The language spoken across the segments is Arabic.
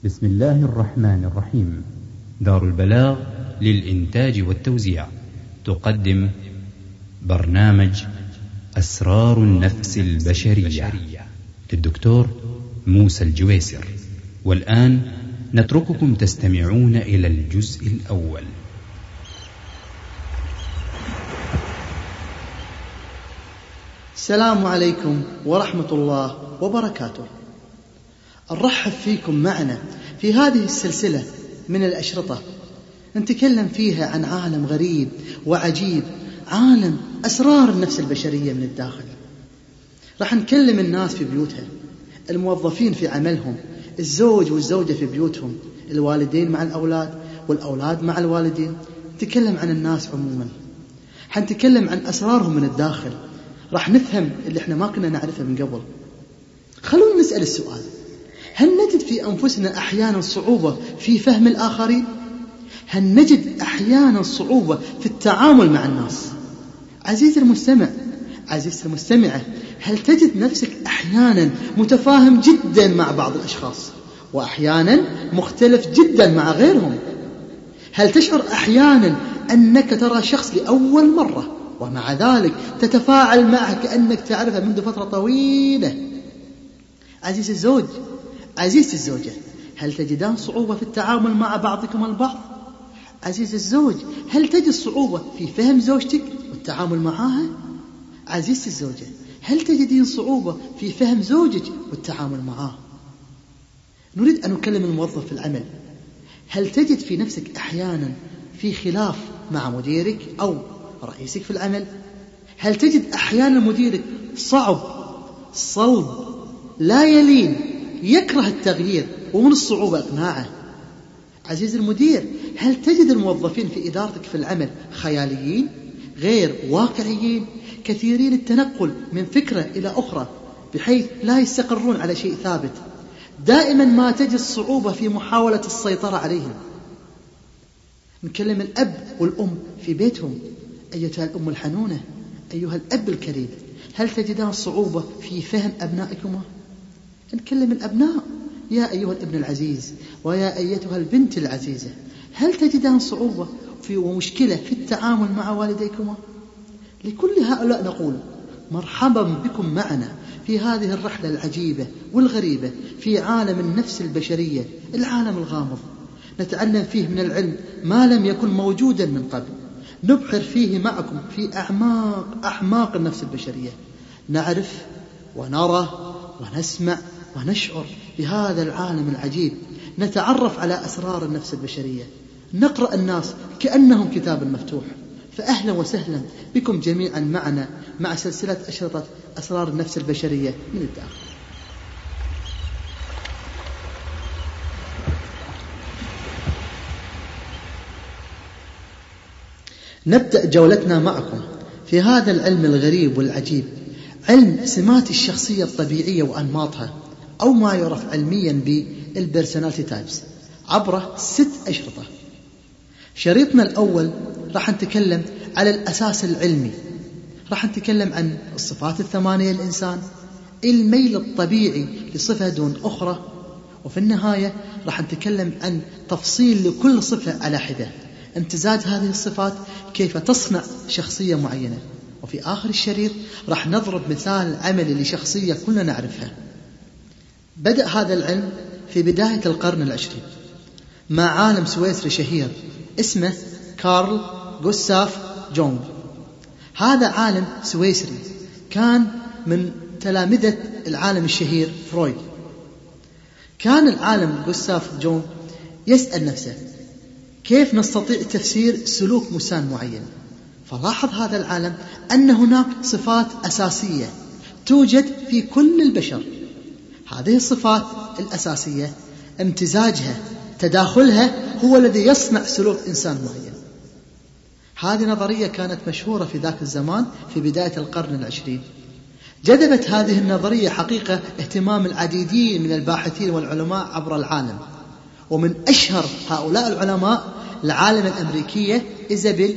بسم الله الرحمن الرحيم. دار البلاغ للإنتاج والتوزيع تقدم برنامج أسرار النفس البشرية للدكتور موسى الجويسر. والآن نترككم تستمعون إلى الجزء الأول. السلام عليكم ورحمة الله وبركاته. نرحب فيكم معنا في هذه السلسلة من الأشرطة نتكلم فيها عن عالم غريب وعجيب، عالم أسرار النفس البشرية من الداخل. راح نكلم الناس في بيوتها، الموظفين في عملهم، الزوج والزوجة في بيوتهم، الوالدين مع الأولاد والأولاد مع الوالدين. نتكلم عن الناس عموما، حنتكلم عن أسرارهم من الداخل. راح نفهم اللي احنا ما كنا نعرفه من قبل. خلونا نسأل السؤال: هل نجد في أنفسنا أحيانا صعوبة في فهم الآخرين؟ هل نجد أحيانا صعوبة في التعامل مع الناس؟ عزيزي المستمع، عزيزتي المستمعة، هل تجد نفسك أحيانا متفاهم جدا مع بعض الأشخاص وأحيانا مختلف جدا مع غيرهم؟ هل تشعر أحيانا أنك ترى شخص لأول مرة ومع ذلك تتفاعل معه كأنك تعرفه منذ فترة طويلة؟ عزيزي الزوج، عزيزتي الزوجة، هل تجدان صعوبة في التعامل مع بعضكم البعض؟ عزيزي الزوج، هل تجد صعوبة في فهم زوجتك والتعامل معها؟ عزيزتي الزوجة، هل تجدين صعوبة في فهم زوجك والتعامل معه؟ نريد أن نكلم الموظف في العمل. هل تجد في نفسك أحيانا في خلاف مع مديرك أو رئيسك في العمل؟ هل تجد أحيانا مديرك صعب، صلب، لا يلين، يكره التغيير ومن الصعوبة إقناعه؟ عزيزي المدير، هل تجد الموظفين في إدارتك في العمل خياليين، غير واقعيين، كثيرين التنقل من فكرة إلى أخرى بحيث لا يستقرون على شيء ثابت؟ دائما ما تجد صعوبة في محاولة السيطرة عليهم. نكلم الأب والأم في بيتهم. أيتها الأم الحنونة، أيها الأب الكريم، هل تجدان صعوبة في فهم أبنائكما؟ نكلم الأبناء. يا أيها الابن العزيز ويا أيتها البنت العزيزة، هل تجدان صعوبة ومشكلة في التعامل مع والديكما؟ لكل هؤلاء نقول مرحبا بكم معنا في هذه الرحلة العجيبة والغريبة في عالم النفس البشرية، العالم الغامض. نتعلم فيه من العلم ما لم يكن موجودا من قبل، نبحر فيه معكم في أعماق النفس البشرية، نعرف ونرى ونسمع ونشعر بهذا العالم العجيب، نتعرف على أسرار النفس البشرية، نقرأ الناس كأنهم كتاب مفتوح. فأهلا وسهلا بكم جميعا معنا مع سلسلة أشرطة أسرار النفس البشرية من الداخل. نبدأ جولتنا معكم في هذا العلم الغريب والعجيب، علم سمات الشخصية الطبيعية وأنماطها، أو ما يعرف علميا بالبيرسوناليتي تايبس، عبر 6 أشرطة. شريطنا الأول راح نتكلم على الأساس العلمي، راح نتكلم عن الصفات 8 للإنسان، الميل الطبيعي لصفة دون أخرى، وفي النهاية راح نتكلم عن تفصيل لكل صفة على حدة، امتزاج هذه الصفات كيف تصنع شخصية معينة. وفي آخر الشريط راح نضرب مثال عملي لشخصية كلنا نعرفها. بدأ هذا العلم في بداية القرن العشرين مع عالم سويسري شهير اسمه كارل غوستاف جونغ. هذا عالم سويسري كان من تلامذة العالم الشهير فرويد. كان العالم غوستاف جونغ يسأل نفسه كيف نستطيع تفسير سلوك إنسان معين. فلاحظ هذا العالم أن هناك صفات أساسية توجد في كل البشر. هذه الصفات الأساسية امتزاجها، تداخلها، هو الذي يصنع سلوك إنسان معين. هذه نظرية كانت مشهورة في ذاك الزمان في بداية القرن العشرين. جذبت هذه النظرية حقيقة اهتمام العديدين من الباحثين والعلماء عبر العالم، ومن أشهر هؤلاء العلماء العالمة الأمريكية إيزابيل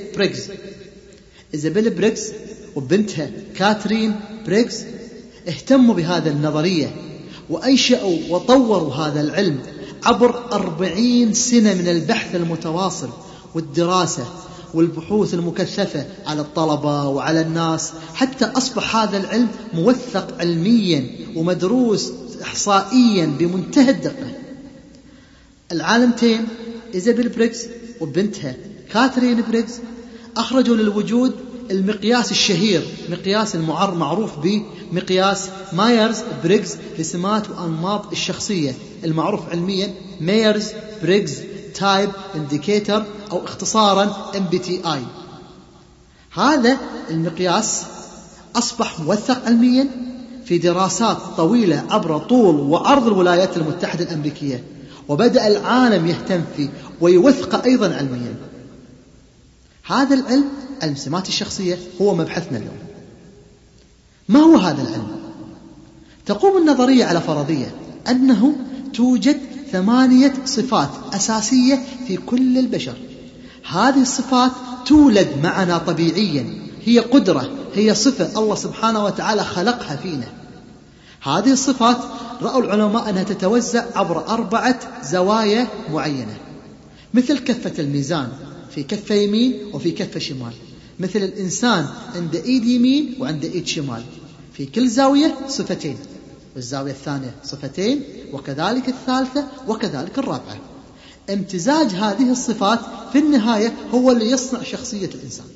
بريغز وبنتها كاترين بريغز اهتموا بهذه النظرية وأنشأوا وطوروا هذا العلم عبر 40 سنة من البحث المتواصل والدراسة والبحوث المكثفة على الطلبة وعلى الناس، حتى أصبح هذا العلم موثق علميا ومدروس إحصائيا بمنتهى الدقة. العالمتين إيزابيل بريغز وبنتها كاترين بريغز أخرجوا للوجود المقياس الشهير، مقياس معروف بمقياس مايرز بريغز لسمات وأنماط الشخصية، المعروف علميا مايرز بريغز تايب انديكيتر أو اختصارا MBTI. هذا المقياس أصبح موثق علميا في دراسات طويلة عبر طول وعرض الولايات المتحدة الأمريكية، وبدأ العالم يهتم فيه ويوثق أيضا علميا. هذا العلم، علم سمات الشخصية، هو مبحثنا اليوم. ما هو هذا العلم؟ تقوم النظرية على فرضية أنه توجد 8 صفات أساسية في كل البشر. هذه الصفات تولد معنا طبيعيا، هي قدرة، هي صفة الله سبحانه وتعالى خلقها فينا. هذه الصفات رأوا العلماء أنها تتوزع عبر 4 زوايا معينة، مثل كفة الميزان، في كفة يمين وفي كفة شمال، مثل الإنسان عند إيد يمين وعند إيد شمال، في كل زاوية صفتين، والزاوية الثانية صفتين، وكذلك الثالثة وكذلك الرابعة. امتزاج هذه الصفات في النهاية هو اللي يصنع شخصية الإنسان.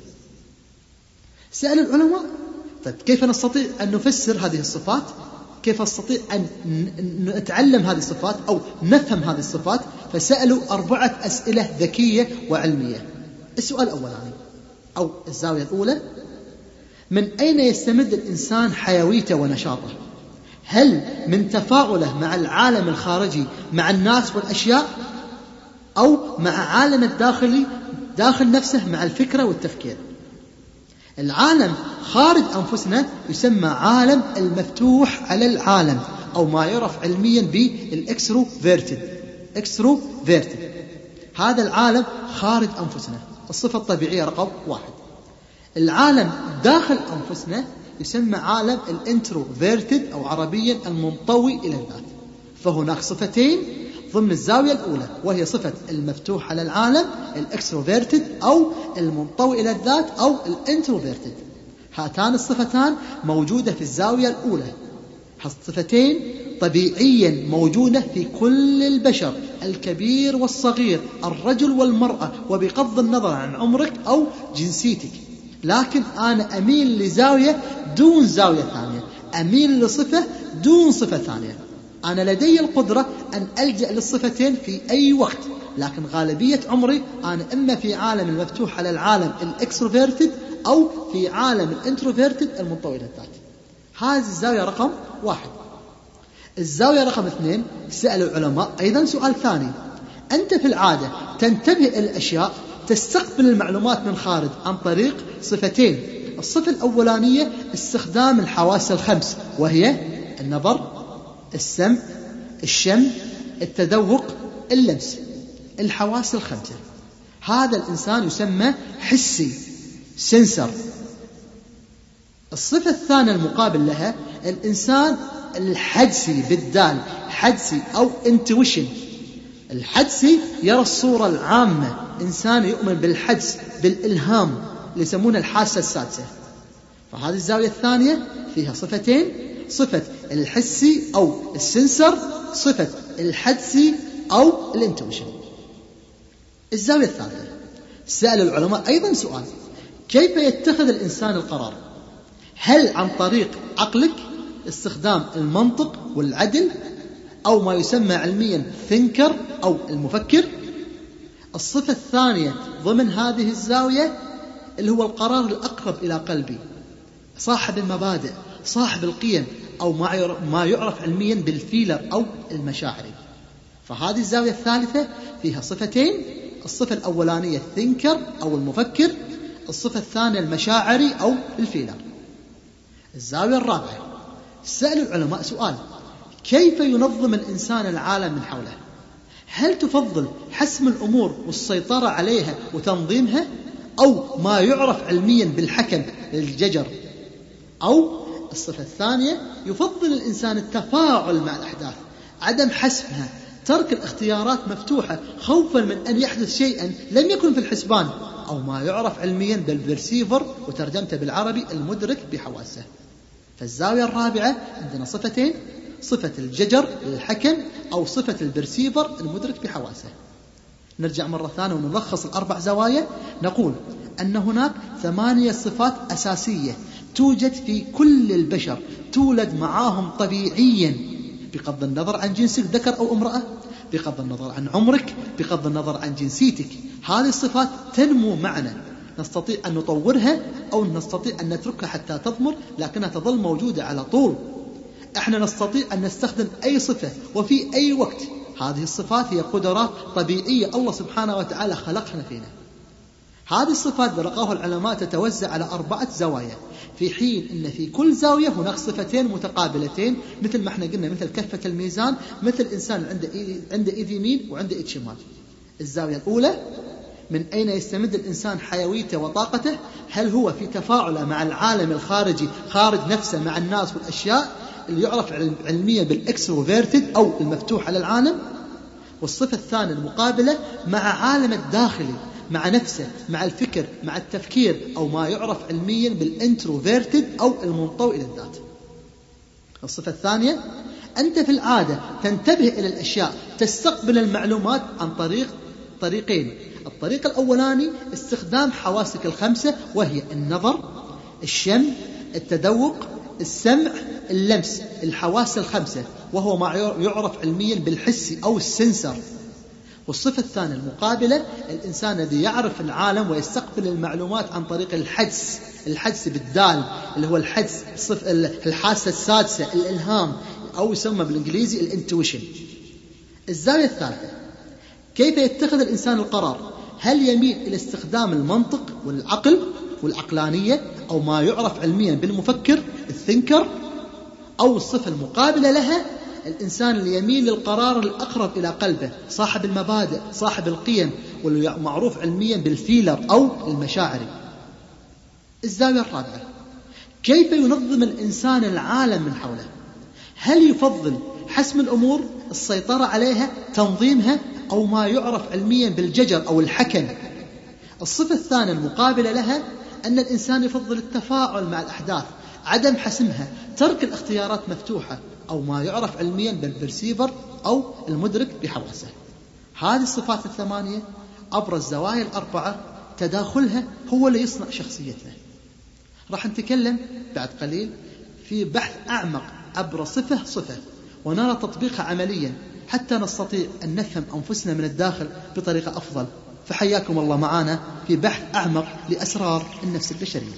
سأل العلماء: طيب كيف نستطيع أن نفسر هذه الصفات؟ كيف نستطيع أن نتعلم هذه الصفات أو نفهم هذه الصفات؟ فسألوا 4 أسئلة ذكية وعلمية. السؤال الأولاني أو الزاوية الأولى: من أين يستمد الإنسان حيويته ونشاطه؟ هل من تفاعله مع العالم الخارجي، مع الناس والأشياء، أو مع عالم الداخلي داخل نفسه، مع الفكرة والتفكير؟ العالم خارج أنفسنا يسمى عالم المفتوح على العالم، أو ما يعرف علميا بالإكستروفيرتد. هذا العالم خارج أنفسنا، الصفة الطبيعية رقم 1. العالم داخل أنفسنا يسمى عالم الانتروفيرتد، أو عربيا المنطوي إلى الذات. فهناك صفتين ضمن الزاوية الأولى، وهي صفة المفتوح على العالم الإكستروفيرتد أو المنطوي إلى الذات أو الانتروفيرتد. هاتان الصفتان موجودة في الزاوية الأولى. هالصفتين طبيعيا موجودة في كل البشر، الكبير والصغير، الرجل والمرأة، وبغض النظر عن عمرك أو جنسيتك. لكن أنا أميل لزاوية دون زاوية ثانية، أميل لصفة دون صفة ثانية. أنا لدي القدرة أن ألجأ للصفتين في أي وقت، لكن غالبية عمري أنا إما في عالم المفتوح على العالم الإكستروفيرتد أو في عالم الانتروفيرتد المنطوي إلى الذات. هذه الزاوية رقم 1. الزاوية رقم 2: سأل العلماء أيضا سؤال ثاني: أنت في العادة تنتبه إلى الأشياء، تستقبل المعلومات من خارج عن طريق صفتين. الصفة الأولانية استخدام الحواس ال5، وهي النظر، السمع، الشم، التذوق، اللمس، الحواس ال5. هذا الإنسان يسمى حسي، سنسر. الصفة الثانية المقابل لها الإنسان الحدسي، بالدال، حدسي أو انتويشن. الحدسي يرى الصورة العامة، إنسان يؤمن بالحدس، بالإلهام، اللي يسمونه الحاسة السادسة. فهذه الزاوية الثانية فيها صفتين: صفة الحسي أو السنسر، صفة الحدسي أو الانتويشن. الزاوية الثالثة: سأل العلماء أيضا سؤال: كيف يتخذ الإنسان القرار؟ هل عن طريق عقلك، استخدام المنطق والعدل، أو ما يسمى علميا ثينكر أو المفكر؟ الصفة الثانية ضمن هذه الزاوية اللي هو القرار الأقرب إلى قلبي، صاحب المبادئ، صاحب القيم، أو ما يعرف علميا بالفيلر أو المشاعري. فهذه الزاوية الثالثة فيها صفتين: الصفة الأولانية الثينكر أو المفكر، الصفة الثانية المشاعري أو الفيلر. الزاوية الرابعة: سأل العلماء سؤال: كيف ينظم الإنسان العالم من حوله؟ هل تفضل حسم الأمور والسيطرة عليها وتنظيمها، أو ما يعرف علميا بالحكم للججر؟ أو الصفة الثانية: يفضل الإنسان التفاعل مع الأحداث، عدم حسمها، ترك الاختيارات مفتوحة خوفا من أن يحدث شيئا لم يكن في الحسبان أو ما يعرف علميا بالبرسيفر وترجمته بالعربي المدرك بحواسه. فالزاوية الرابعة عندنا صفتين: صفة الججر للحكم أو صفة البرسيفر المدرك بحواسه. نرجع مرة ثانية ونلخص الأربع زوايا. نقول أن هناك 8 صفات أساسية توجد في كل البشر، تولد معاهم طبيعيا بغض النظر عن جنسك ذكر أو امرأة، بغض النظر عن عمرك، بغض النظر عن جنسيتك. هذه الصفات تنمو معنا، نستطيع أن نطورها أو نستطيع أن نتركها حتى تضمر، لكنها تظل موجودة على طول. احنا نستطيع أن نستخدم أي صفة وفي أي وقت. هذه الصفات هي قدرات طبيعية الله سبحانه وتعالى خلقنا فينا. هذه الصفات برقاه العلماء تتوزع على 4 زوايا، في حين أن في كل زاوية هناك صفتين متقابلتين، مثل ما احنا قلنا مثل كفة الميزان، مثل الإنسان عنده إيد يمين وعنده إيد شمال. الزاوية الأولى: من أين يستمد الإنسان حيويته وطاقته؟ هل هو في تفاعله مع العالم الخارجي خارج نفسه مع الناس والأشياء اللي يعرف علميا بالإكستروفيرتد أو المفتوح على العالم؟ والصفة الثانية المقابلة مع عالم الداخلي، مع نفسه، مع الفكر، مع التفكير، أو ما يعرف علميا بالانتروفيرتد أو المنطوي إلى الذات. الصفة الثانية: أنت في العادة تنتبه إلى الأشياء، تستقبل المعلومات عن طريقين. الطريق الأولاني استخدام حواسك الخمسة، وهي النظر، الشم، التذوق، السمع، اللمس، الحواس الخمسة، وهو ما يعرف علميا بالحسي أو السنسر. والصفة الثانية المقابلة: الإنسان الذي يعرف العالم ويستقبل المعلومات عن طريق الحدس بالدال، اللي هو الحاسة السادسة، الإلهام، أو يسمى بالإنجليزي الانتويشن. الزاوية الثالثة: كيف يتخذ الإنسان القرار؟ هل يميل إلى استخدام المنطق والعقل والعقلانية، أو ما يعرف علميا بالمفكر الثينكر؟ أو الصفة المقابلة لها: الإنسان اللي يميل للقرار الأقرب إلى قلبه، صاحب المبادئ، صاحب القيم، واللي معروف علميا بالفيلر أو المشاعري. الزاوية الرابعة: كيف ينظم الإنسان العالم من حوله؟ هل يفضل حسم الأمور، السيطرة عليها، تنظيمها، أو ما يعرف علميا بالججر أو الحكم؟ الصفة الثانية المقابلة لها: أن الإنسان يفضل التفاعل مع الأحداث، عدم حسمها، ترك الاختيارات مفتوحة، أو ما يعرف علميا بالبرسيفر أو المدرك بحواسه. هذه الصفات 8 أبرز زوايا 4 تداخلها هو اللي يصنع شخصيتنا. راح نتكلم بعد قليل في بحث أعمق عبر صفة ونرى تطبيقها عمليا حتى نستطيع أن نفهم أنفسنا من الداخل بطريقة أفضل. فحياكم الله معنا في بحث أعمق لأسرار النفس البشرية.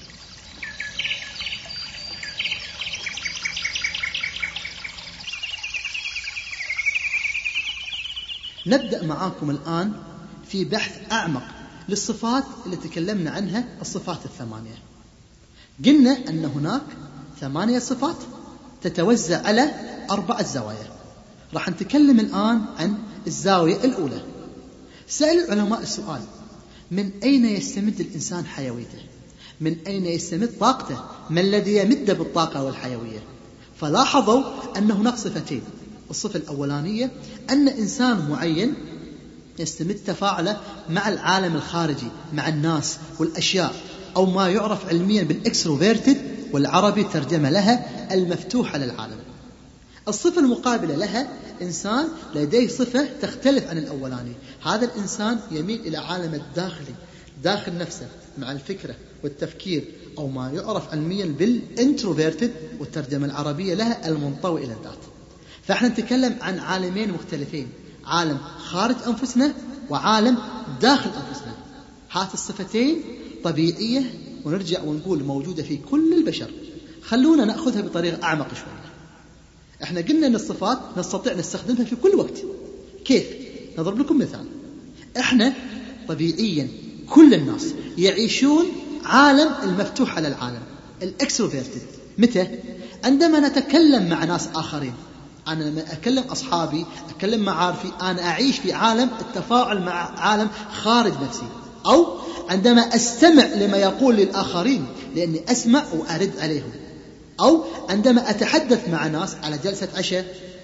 نبدأ معاكم الآن في بحث أعمق للصفات اللي تكلمنا عنها، الصفات 8. قلنا أن هناك 8 صفات تتوزع على 4 زوايا. راح نتكلم الآن عن الزاوية الأولى. سأل العلماء السؤال: من أين يستمد الإنسان حيويته؟ من أين يستمد طاقته؟ ما الذي يمد بالطاقة والحيوية؟ فلاحظوا أن هناك صفتين. الصفة الأولانية أن إنسان معين يستمد تفاعله مع العالم الخارجي، مع الناس والأشياء، أو ما يعرف علميا بالإكستروفيرتد، والعربي ترجمة لها المفتوح على العالم. الصفة المقابلة لها إنسان لديه صفة تختلف عن الأولاني. هذا الإنسان يميل إلى عالم الداخلي، داخل نفسه، مع الفكرة والتفكير، أو ما يعرف علميا بالانتروفيرتد، والترجمة العربية لها المنطوي إلى الذات. فإحنا نتكلم عن عالمين مختلفين: عالم خارج أنفسنا وعالم داخل أنفسنا. هات الصفتين طبيعية، ونرجع ونقول موجودة في كل البشر. خلونا نأخذها بطريقة أعمق شوية. احنا قلنا أن الصفات نستطيع نستخدمها في كل وقت. كيف؟ نضرب لكم مثال. احنا طبيعيا كل الناس يعيشون عالم المفتوح على العالم، الإكستروفيرتد. متى؟ عندما نتكلم مع ناس آخرين. أنا لما أكلم أصحابي، أكلم معارفي، أنا أعيش في عالم التفاعل مع عالم خارج نفسي. أو عندما أستمع لما يقول للآخرين لأني أسمع وأرد عليهم. أو عندما أتحدث مع ناس على جلسة عشاء،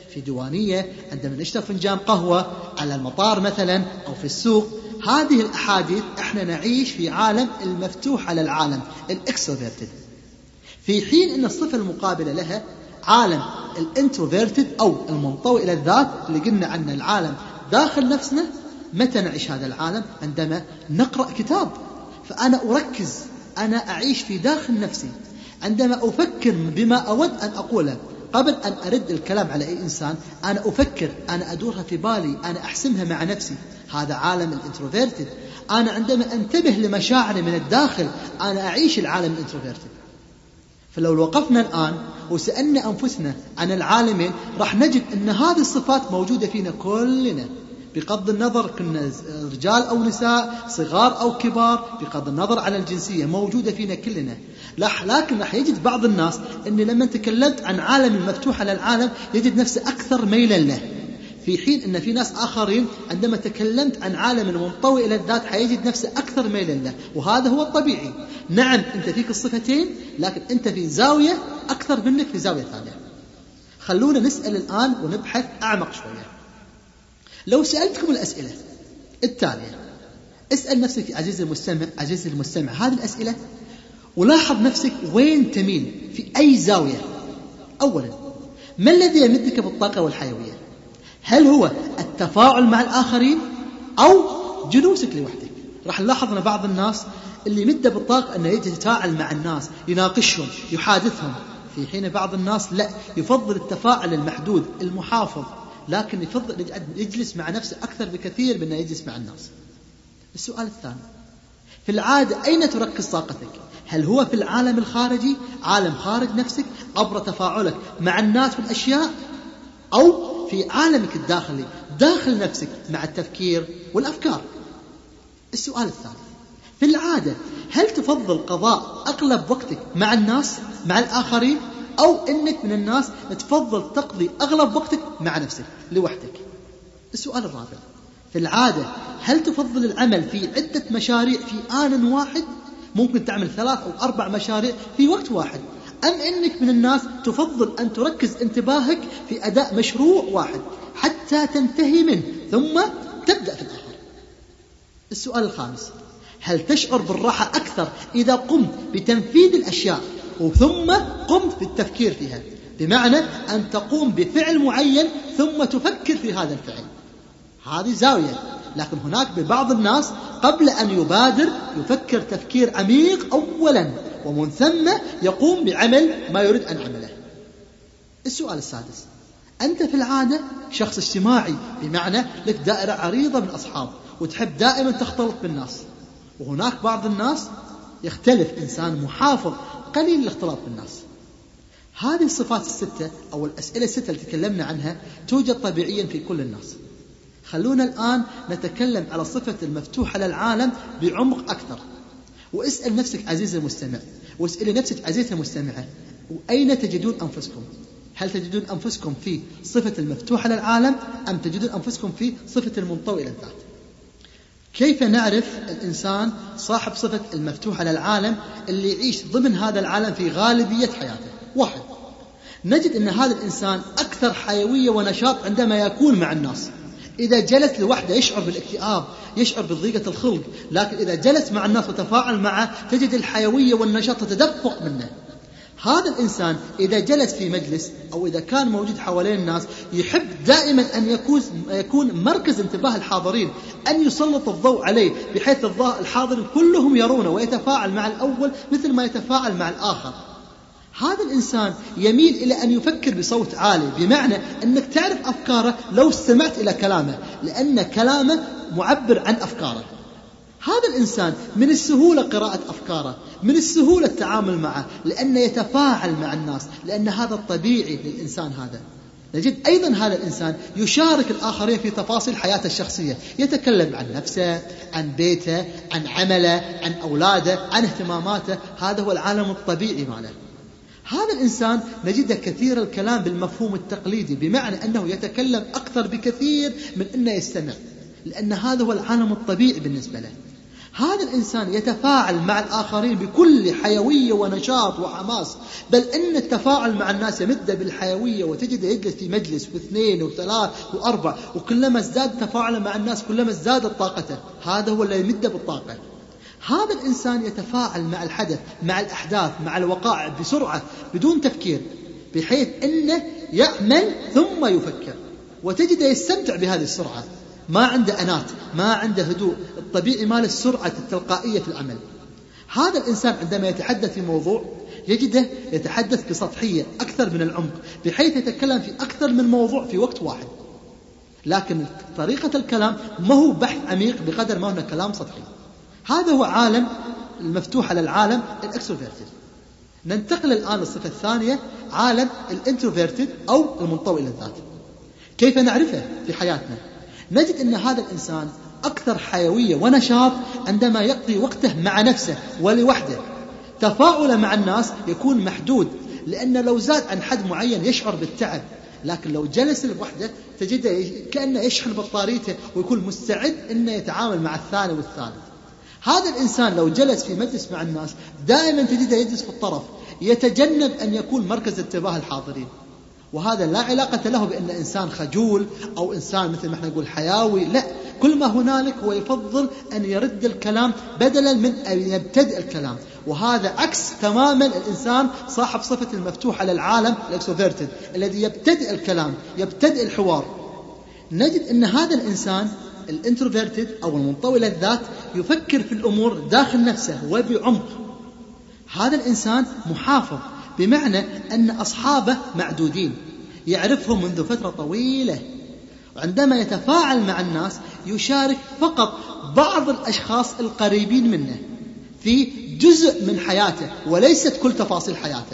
في ديوانية، عندما نشرب فنجان قهوة، على المطار مثلا، أو في السوق. هذه الأحاديث احنا نعيش في عالم المفتوح على العالم الإكستروفيرتد، في حين أن الصفة المقابلة لها عالم الانتروفيرتد أو المنطوي إلى الذات، اللي قلنا عنه العالم داخل نفسنا. متى نعيش هذا العالم؟ عندما نقرأ كتاب، فأنا أركز، أنا أعيش في داخل نفسي، عندما أفكر بما أود أن أقوله قبل أن أرد الكلام على أي إنسان، أنا أفكر، أنا أدورها في بالي، أنا أحسمها مع نفسي. هذا عالم الانتروفيرتد. أنا عندما أنتبه لمشاعري من الداخل، أنا أعيش العالم الانتروفيرتد. فلو وقفنا الآن وسألنا أنفسنا عن العالمين، راح نجد أن هذه الصفات موجودة فينا كلنا، بغض النظر كنا رجال أو نساء، صغار أو كبار، بغض النظر عن الجنسية، موجودة فينا كلنا. لكن راح يجد بعض الناس أن لما تكلمت عن عالم المفتوح على العالم يجد نفسه أكثر ميلا له، في حين أن في ناس آخرين عندما تكلمت عن عالم المنطوي إلى الذات حيجد نفسه أكثر ميلا له. وهذا هو الطبيعي. نعم أنت فيك الصفتين، لكن أنت في زاوية أكثر منك في زاوية ثانية. خلونا نسأل الآن ونبحث أعمق شوية. لو سألتكم الأسئلة التالية، اسأل نفسك عزيزي المستمع هذه الأسئلة، ولاحظ نفسك وين تميل، في أي زاوية. أولا، ما الذي يمدك بالطاقة والحيوية؟ هل هو التفاعل مع الآخرين أو جلوسك لوحدك؟ راح نلاحظ أن بعض الناس اللي يمده بالطاقة أنه يتفاعل مع الناس، يناقشهم، يحادثهم، في حين بعض الناس لا، يفضل التفاعل المحدود المحافظ، لكن يفضل يجلس مع نفسه أكثر بكثير من أن يجلس مع الناس. السؤال الثاني، في العادة أين تركز طاقتك؟ هل هو في العالم الخارجي، عالم خارج نفسك عبر تفاعلك مع الناس والأشياء، أو في عالمك الداخلي داخل نفسك مع التفكير والأفكار؟ السؤال الثالث، في العادة هل تفضل قضاء أغلب وقتك مع الناس، مع الآخرين، أو إنك من الناس تفضل تقضي أغلب وقتك مع نفسك لوحدك؟ السؤال الرابع، في العادة هل تفضل العمل في عدة مشاريع في آن واحد، ممكن تعمل 3 أو 4 مشاريع في وقت واحد، أم إنك من الناس تفضل أن تركز انتباهك في أداء مشروع واحد حتى تنتهي منه ثم تبدأ في الآخر؟ السؤال الخامس، هل تشعر بالراحة أكثر إذا قمت بتنفيذ الأشياء ثم قمت بالتفكير فيها، بمعنى أن تقوم بفعل معين ثم تفكر في هذا الفعل؟ هذه زاوية. لكن هناك ببعض الناس قبل أن يبادر يفكر تفكير عميق أولا، ومن ثم يقوم بعمل ما يريد أن عمله. السؤال السادس، أنت في العادة شخص اجتماعي، بمعنى لك دائرة عريضة من أصحاب وتحب دائما تختلط بالناس، وهناك بعض الناس يختلف، إنسان محافظ قليل الاختلاط بالناس. هذه الصفات الستة أو الأسئلة الستة اللي تكلمنا عنها توجد طبيعيا في كل الناس. خلونا الآن نتكلم على صفة المفتوح على العالم بعمق أكثر. واسأل نفسك عزيزي المستمع، واسألي نفسك عزيزتي المستمعة، وأين تجدون أنفسكم؟ هل تجدون أنفسكم في صفة المفتوح على العالم، أم تجدون أنفسكم في صفة المنطوي إلى الذات؟ كيف نعرف الإنسان صاحب صفة المفتوح على العالم اللي يعيش ضمن هذا العالم في غالبية حياته؟ 1، نجد أن هذا الإنسان أكثر حيوية ونشاط عندما يكون مع الناس. إذا جلس لوحده يشعر بالاكتئاب، يشعر بضيقة الخلق، لكن إذا جلس مع الناس وتفاعل معه تجد الحيوية والنشاط تتدفق منه. هذا الإنسان إذا جلس في مجلس أو إذا كان موجود حوالين الناس يحب دائما أن يكون مركز انتباه الحاضرين، أن يسلط الضوء عليه بحيث الحاضرين كلهم يرونه، ويتفاعل مع الأول مثل ما يتفاعل مع الآخر. هذا الإنسان يميل إلى أن يفكر بصوت عالي، بمعنى أنك تعرف أفكاره لو استمعت إلى كلامه، لأن كلامه معبر عن أفكاره. هذا الإنسان من السهولة قراءة أفكاره، من السهولة التعامل معه، لأنه يتفاعل مع الناس، لأن هذا الطبيعي للإنسان. هذا نجد أيضا هذا الإنسان يشارك الآخرين في تفاصيل حياته الشخصية، يتكلم عن نفسه، عن بيته، عن عمله، عن أولاده، عن اهتماماته. هذا هو العالم الطبيعي ماله. هذا الإنسان نجده كثير الكلام بالمفهوم التقليدي، بمعنى أنه يتكلم أكثر بكثير من أنه يستمع، لأن هذا هو العالم الطبيعي بالنسبة له. هذا الإنسان يتفاعل مع الآخرين بكل حيوية ونشاط وحماس، بل إن التفاعل مع الناس يمد بالحيوية، وتجد يجلس في مجلس واثنين وثلاث وأربع، وكلما ازداد تفاعل مع الناس كلما ازدادت طاقته. هذا هو الذي يمد بالطاقة. هذا الإنسان يتفاعل مع الحدث، مع الأحداث، مع الوقائع بسرعة بدون تفكير، بحيث إنه يعمل ثم يفكر، وتجد يستمتع بهذه السرعة، ما عنده أنات، ما عنده هدوء، الطبيعي مال السرعة التلقائية في العمل. هذا الإنسان عندما يتحدث في موضوع يجده يتحدث بسطحية أكثر من العمق، بحيث يتكلم في أكثر من موضوع في وقت واحد، لكن طريقة الكلام ما هو بحث عميق بقدر ما هو كلام سطحي. هذا هو عالم المفتوح على العالم الإكستروفيرتد. ننتقل الآن للصفة الثانية، عالم الانتروفيرتد أو المنطوي إلى الذات. كيف نعرفه في حياتنا؟ نجد أن هذا الإنسان أكثر حيوية ونشاط عندما يقضي وقته مع نفسه ولوحده. تفاعله مع الناس يكون محدود، لأن لو زاد عن حد معين يشعر بالتعب، لكن لو جلس لوحده تجده كأنه يشحن بطاريته ويكون مستعد أنه يتعامل مع الثاني والثالث. هذا الإنسان لو جلس في مجلس مع الناس دائما تجده يجلس في الطرف، يتجنب أن يكون مركز انتباه الحاضرين، وهذا لا علاقة له بأن إنسان خجول أو إنسان مثل ما احنا نقول حيوي، لا، كل ما هنالك هو يفضل أن يرد الكلام بدلا من أن يبتدئ الكلام، وهذا عكس تماما الإنسان صاحب صفة المفتوح على العالم الإكستروفيرتد الذي يبتدئ الكلام، يبتدئ الحوار. نجد أن هذا الإنسان الانتروفيرتد أو المنطوي إلى الذات يفكر في الأمور داخل نفسه وبعمق. هذا الإنسان محافظ، بمعنى أن أصحابه معدودين، يعرفهم منذ فترة طويلة، وعندما يتفاعل مع الناس يشارك فقط بعض الأشخاص القريبين منه في جزء من حياته وليست كل تفاصيل حياته.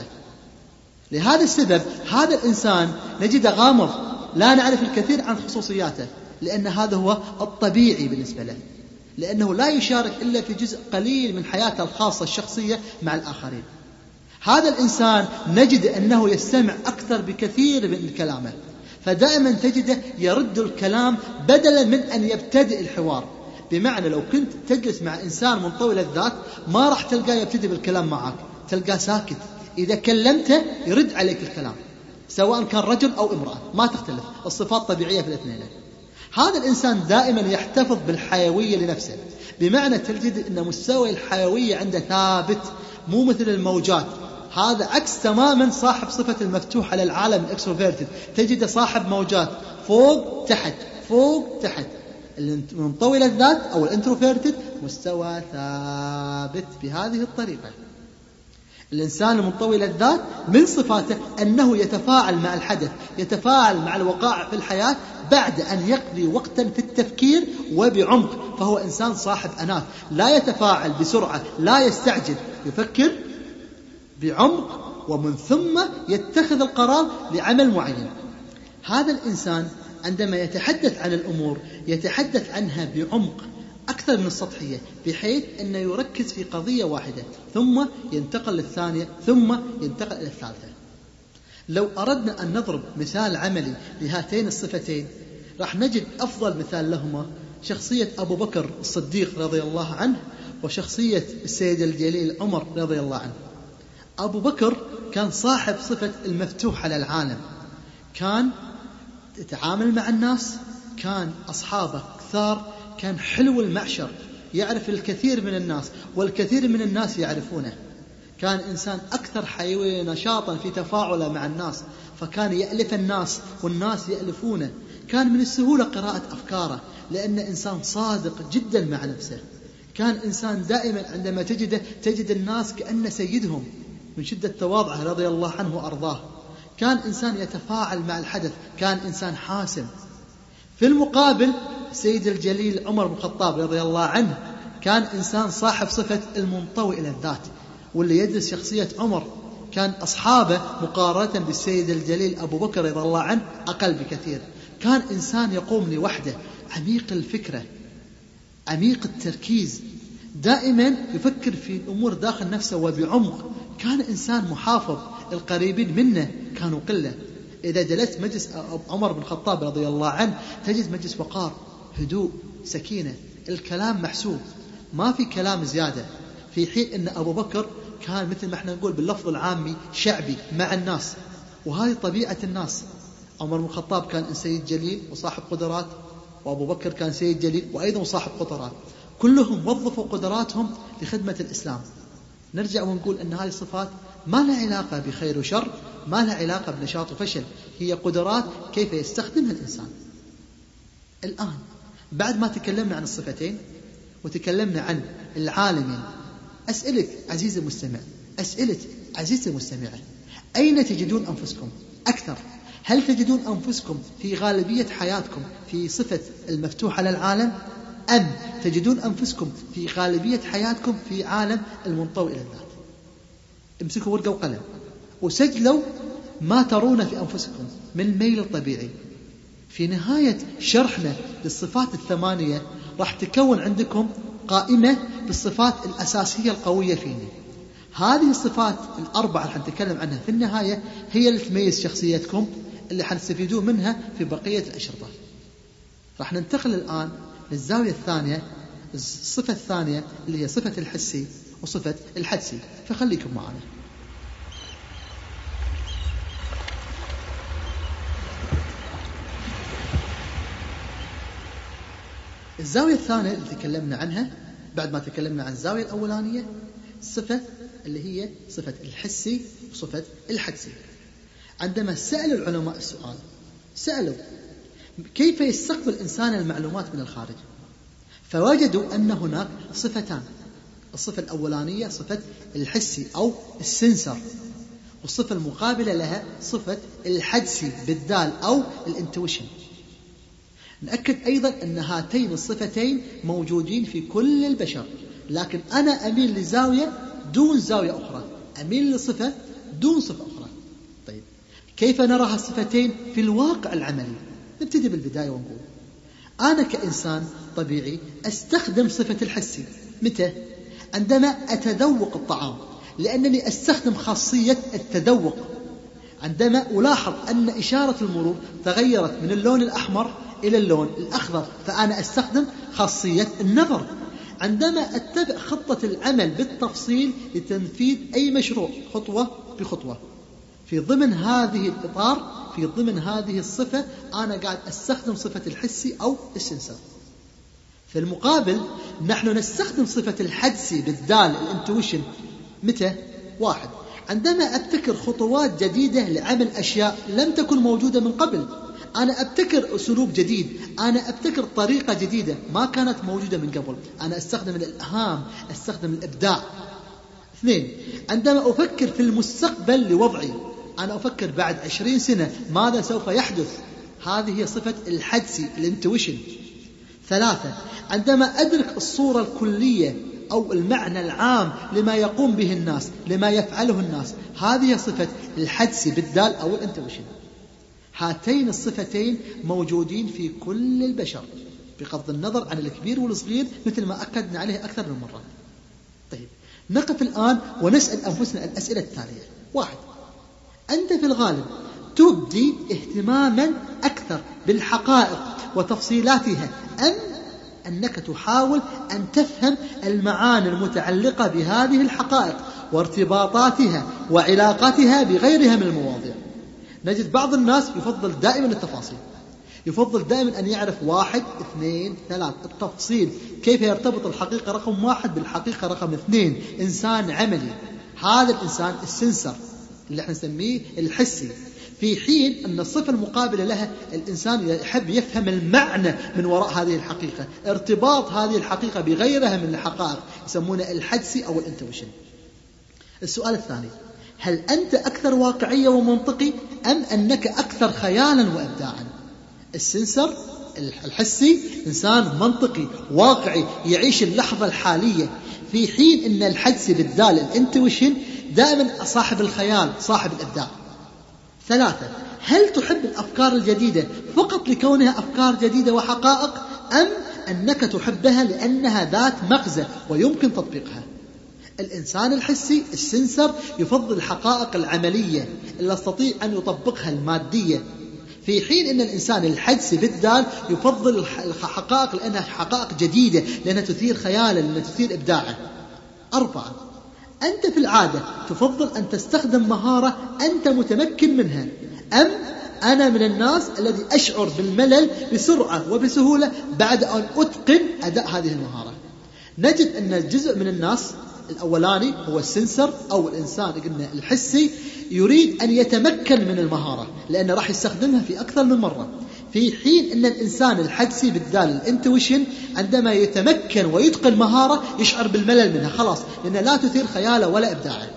لهذا السبب هذا الإنسان نجد غامض، لا نعرف الكثير عن خصوصياته، لأن هذا هو الطبيعي بالنسبة له، لأنه لا يشارك إلا في جزء قليل من حياته الخاصة الشخصية مع الآخرين. هذا الإنسان نجد أنه يستمع أكثر بكثير من كلامه، فدائما تجده يرد الكلام بدلا من أن يبتدئ الحوار. بمعنى لو كنت تجلس مع إنسان منطوي الذات ما راح تلقاه يبتدئ بالكلام معك، تلقاه ساكت، إذا كلمته يرد عليك الكلام، سواء كان رجل أو امرأة ما تختلف، الصفات طبيعية في الاثنين. هذا الإنسان دائما يحتفظ بالحيوية لنفسه، بمعنى تجد أن مستوى الحيوية عنده ثابت، مو مثل الموجات. هذا عكس تماما صاحب صفة المفتوح على العالم الإكستروفيرتد، تجد صاحب موجات فوق تحت فوق تحت. المنطوي الذات أو الانتروفيرتد مستوى ثابت بهذه الطريقة. الإنسان المنطوي الذات من صفاته أنه يتفاعل مع الحدث، يتفاعل مع الوقائع في الحياة بعد أن يقضي وقتا في التفكير وبعمق، فهو إنسان صاحب أنات، لا يتفاعل بسرعة، لا يستعجل، يفكر بعمق ومن ثم يتخذ القرار لعمل معين. هذا الإنسان عندما يتحدث عن الأمور يتحدث عنها بعمق أكثر من السطحية، بحيث أنه يركز في قضية واحدة ثم ينتقل للثانية ثم ينتقل إلى الثالثة. لو أردنا أن نضرب مثال عملي لهاتين الصفتين راح نجد أفضل مثال لهما شخصية أبو بكر الصديق رضي الله عنه وشخصية السيد الجليل عمر رضي الله عنه. أبو بكر كان صاحب صفة المفتوح على العالم، كان يتعامل مع الناس، كان أصحابه كثار، كان حلو المعشر، يعرف الكثير من الناس والكثير من الناس يعرفونه، كان إنسان أكثر حيوية نشاطا في تفاعله مع الناس، فكان يألف الناس والناس يألفونه، كان من السهولة قراءة أفكاره لأن إنسان صادق جدا مع نفسه، كان إنسان دائما عندما تجد الناس كأن سيدهم من شدة تواضعه رضي الله عنه وأرضاه، كان إنسان يتفاعل مع الحدث، كان إنسان حاسم. في المقابل سيد الجليل عمر بن الخطاب رضي الله عنه كان إنسان صاحب صفة المنطوي إلى الذات، واللي يدرس شخصية عمر كان أصحابه مقارنة بالسيد الجليل أبو بكر رضي الله عنه أقل بكثير، كان إنسان يقوم لوحده، عميق الفكرة، عميق التركيز، دائما يفكر في الأمور داخل نفسه وبعمق، كان إنسان محافظ، القريبين منه كانوا قلة. إذا جلست مجلس عمر بن الخطاب رضي الله عنه تجد مجلس وقار، هدوء، سكينة، الكلام محسوب، ما في كلام زيادة، في حين أن أبو بكر كان مثل ما احنا نقول باللفظ العامي شعبي مع الناس، وهذه طبيعة الناس. عمر بن الخطاب كان سيد جليل وصاحب قدرات، وأبو بكر كان سيد جليل وأيضا صاحب قدرات، كلهم وظفوا قدراتهم لخدمة الإسلام. نرجع ونقول أن هذه الصفات ما لها علاقة بخير وشر، ما لها علاقة بنشاط وفشل، هي قدرات كيف يستخدمها الإنسان. الآن بعد ما تكلمنا عن الصفتين وتكلمنا عن العالمين، أسألك عزيزي المستمع، أسألك عزيزي المستمع، أين تجدون أنفسكم أكثر؟ هل تجدون أنفسكم في غالبية حياتكم في صفة المفتوح على العالم، أم تجدون أنفسكم في غالبية حياتكم في عالم المنطوي إلى الذات؟ امسكوا ورقة وقلم وسجلوا ما ترون في أنفسكم من الميل الطبيعي. في نهاية شرحنا للصفات الثمانية راح تكون عندكم قائمة بالصفات الأساسية القوية فينا. هذه الصفات الأربعة اللي حنتكلم عنها في النهاية هي اللي تميز شخصيتكم، اللي حنستفيدون منها في بقية الأشرطة. راح ننتقل الآن للزاوية الثانية، الصفة الثانية اللي هي صفة الحسي وصفة الحدسي، فخليكم معنا. الزاوية الثانية اللي تكلمنا عنها بعد ما تكلمنا عن الزاوية الأولانية، الصفة اللي هي صفة الحسي وصفة الحدسي. عندما سأل العلماء السؤال، سألوا كيف يستقبل الإنسان المعلومات من الخارج، فوجدوا أن هناك صفتان. الصفة الأولانية صفة الحسي أو السنسر، والصفة المقابلة لها صفة الحدسي بالدال أو الانتويشن. نأكد أيضا أن هاتين الصفتين موجودين في كل البشر، لكن أنا أميل لزاوية دون زاوية أخرى، أميل لصفة دون صفة أخرى. طيب كيف نرى هالصفتين في الواقع العملي؟ نبتدي بالبداية ونقول أنا كإنسان طبيعي أستخدم صفة الحسي. متى؟ عندما أتذوق الطعام، لأنني أستخدم خاصية التذوق. عندما ألاحظ أن إشارة المرور تغيرت من اللون الأحمر إلى اللون الأخضر، فأنا أستخدم خاصية النظر. عندما أتبع خطة العمل بالتفصيل لتنفيذ أي مشروع خطوة بخطوة في ضمن هذه الإطار، في ضمن هذه الصفة، أنا قاعد أستخدم صفة الحسي أو السنسر. في المقابل نحن نستخدم صفة الحدسي بالدال الانتويشن. متى؟ واحد، عندما أبتكر خطوات جديدة لعمل أشياء لم تكن موجودة من قبل. أنا أبتكر أسلوب جديد، أنا أبتكر طريقة جديدة ما كانت موجودة من قبل، أنا أستخدم الإلهام، أستخدم الإبداع. اثنين، عندما أفكر في المستقبل لوضعي، أنا أفكر بعد 20 سنة ماذا سوف يحدث، هذه هي صفة الحدسي الانتويشن. ثلاثة، عندما أدرك الصورة الكلية أو المعنى العام لما يقوم به الناس، لما يفعله الناس، هذه صفة الحدسي بالدال أو الانتويشن. هاتين الصفتين موجودين في كل البشر بغض النظر عن الكبير والصغير، مثل ما أكدنا عليه أكثر من مرة. طيب نقف الآن ونسأل أنفسنا الأسئلة التالية. واحد، أنت في الغالب تبدي اهتماما أكثر بالحقائق وتفصيلاتها، أم أنك تحاول أن تفهم المعاني المتعلقة بهذه الحقائق وارتباطاتها وعلاقاتها بغيرها من المواضيع؟ نجد بعض الناس يفضل دائما التفاصيل، يفضل دائما أن يعرف 1 2 3 التفصيل، كيف يرتبط الحقيقة رقم 1 بالحقيقة رقم 2. إنسان عملي، هذا الإنسان السنسر اللي احنا نسميه الحسي. في حين أن الصفة المقابلة لها الإنسان يحب يفهم المعنى من وراء هذه الحقيقة، ارتباط هذه الحقيقة بغيرها من الحقائق، يسمونه الحدسي أو الانتويشن. السؤال الثاني، هل أنت أكثر واقعية ومنطقي، أم أنك أكثر خيالا وإبداعا؟ السنسر الحسي إنسان منطقي واقعي يعيش اللحظة الحالية، في حين أن الحدسي بالدال الانتويشن دائما صاحب الخيال، صاحب الإبداع. ثلاثة، هل تحب الأفكار الجديدة فقط لكونها أفكار جديدة وحقائق، أم أنك تحبها لأنها ذات مغزى ويمكن تطبيقها؟ الإنسان الحسي السنسر يفضل الحقائق العملية اللي يستطيع أن يطبقها المادية، في حين أن الإنسان الحدسي بالدال يفضل الحقائق لأنها حقائق جديدة، لأنها تثير خياله، لأنها تثير إبداعه. 4. أنت في العادة تفضل أن تستخدم مهارة أنت متمكن منها، أم أنا من الناس الذي أشعر بالملل بسرعة وبسهولة بعد أن أتقن أداء هذه المهارة؟ نجد أن الجزء من الناس الأولاني هو السنسر أو الإنسان قلنا الحسي يريد أن يتمكن من المهارة لأنه راح يستخدمها في أكثر من مرة، في حين أن الإنسان الحدسي بالدال الانتويشن عندما يتمكن ويتقن مهارة يشعر بالملل منها خلاص، لأنها لا تثير خياله ولا إبداعه.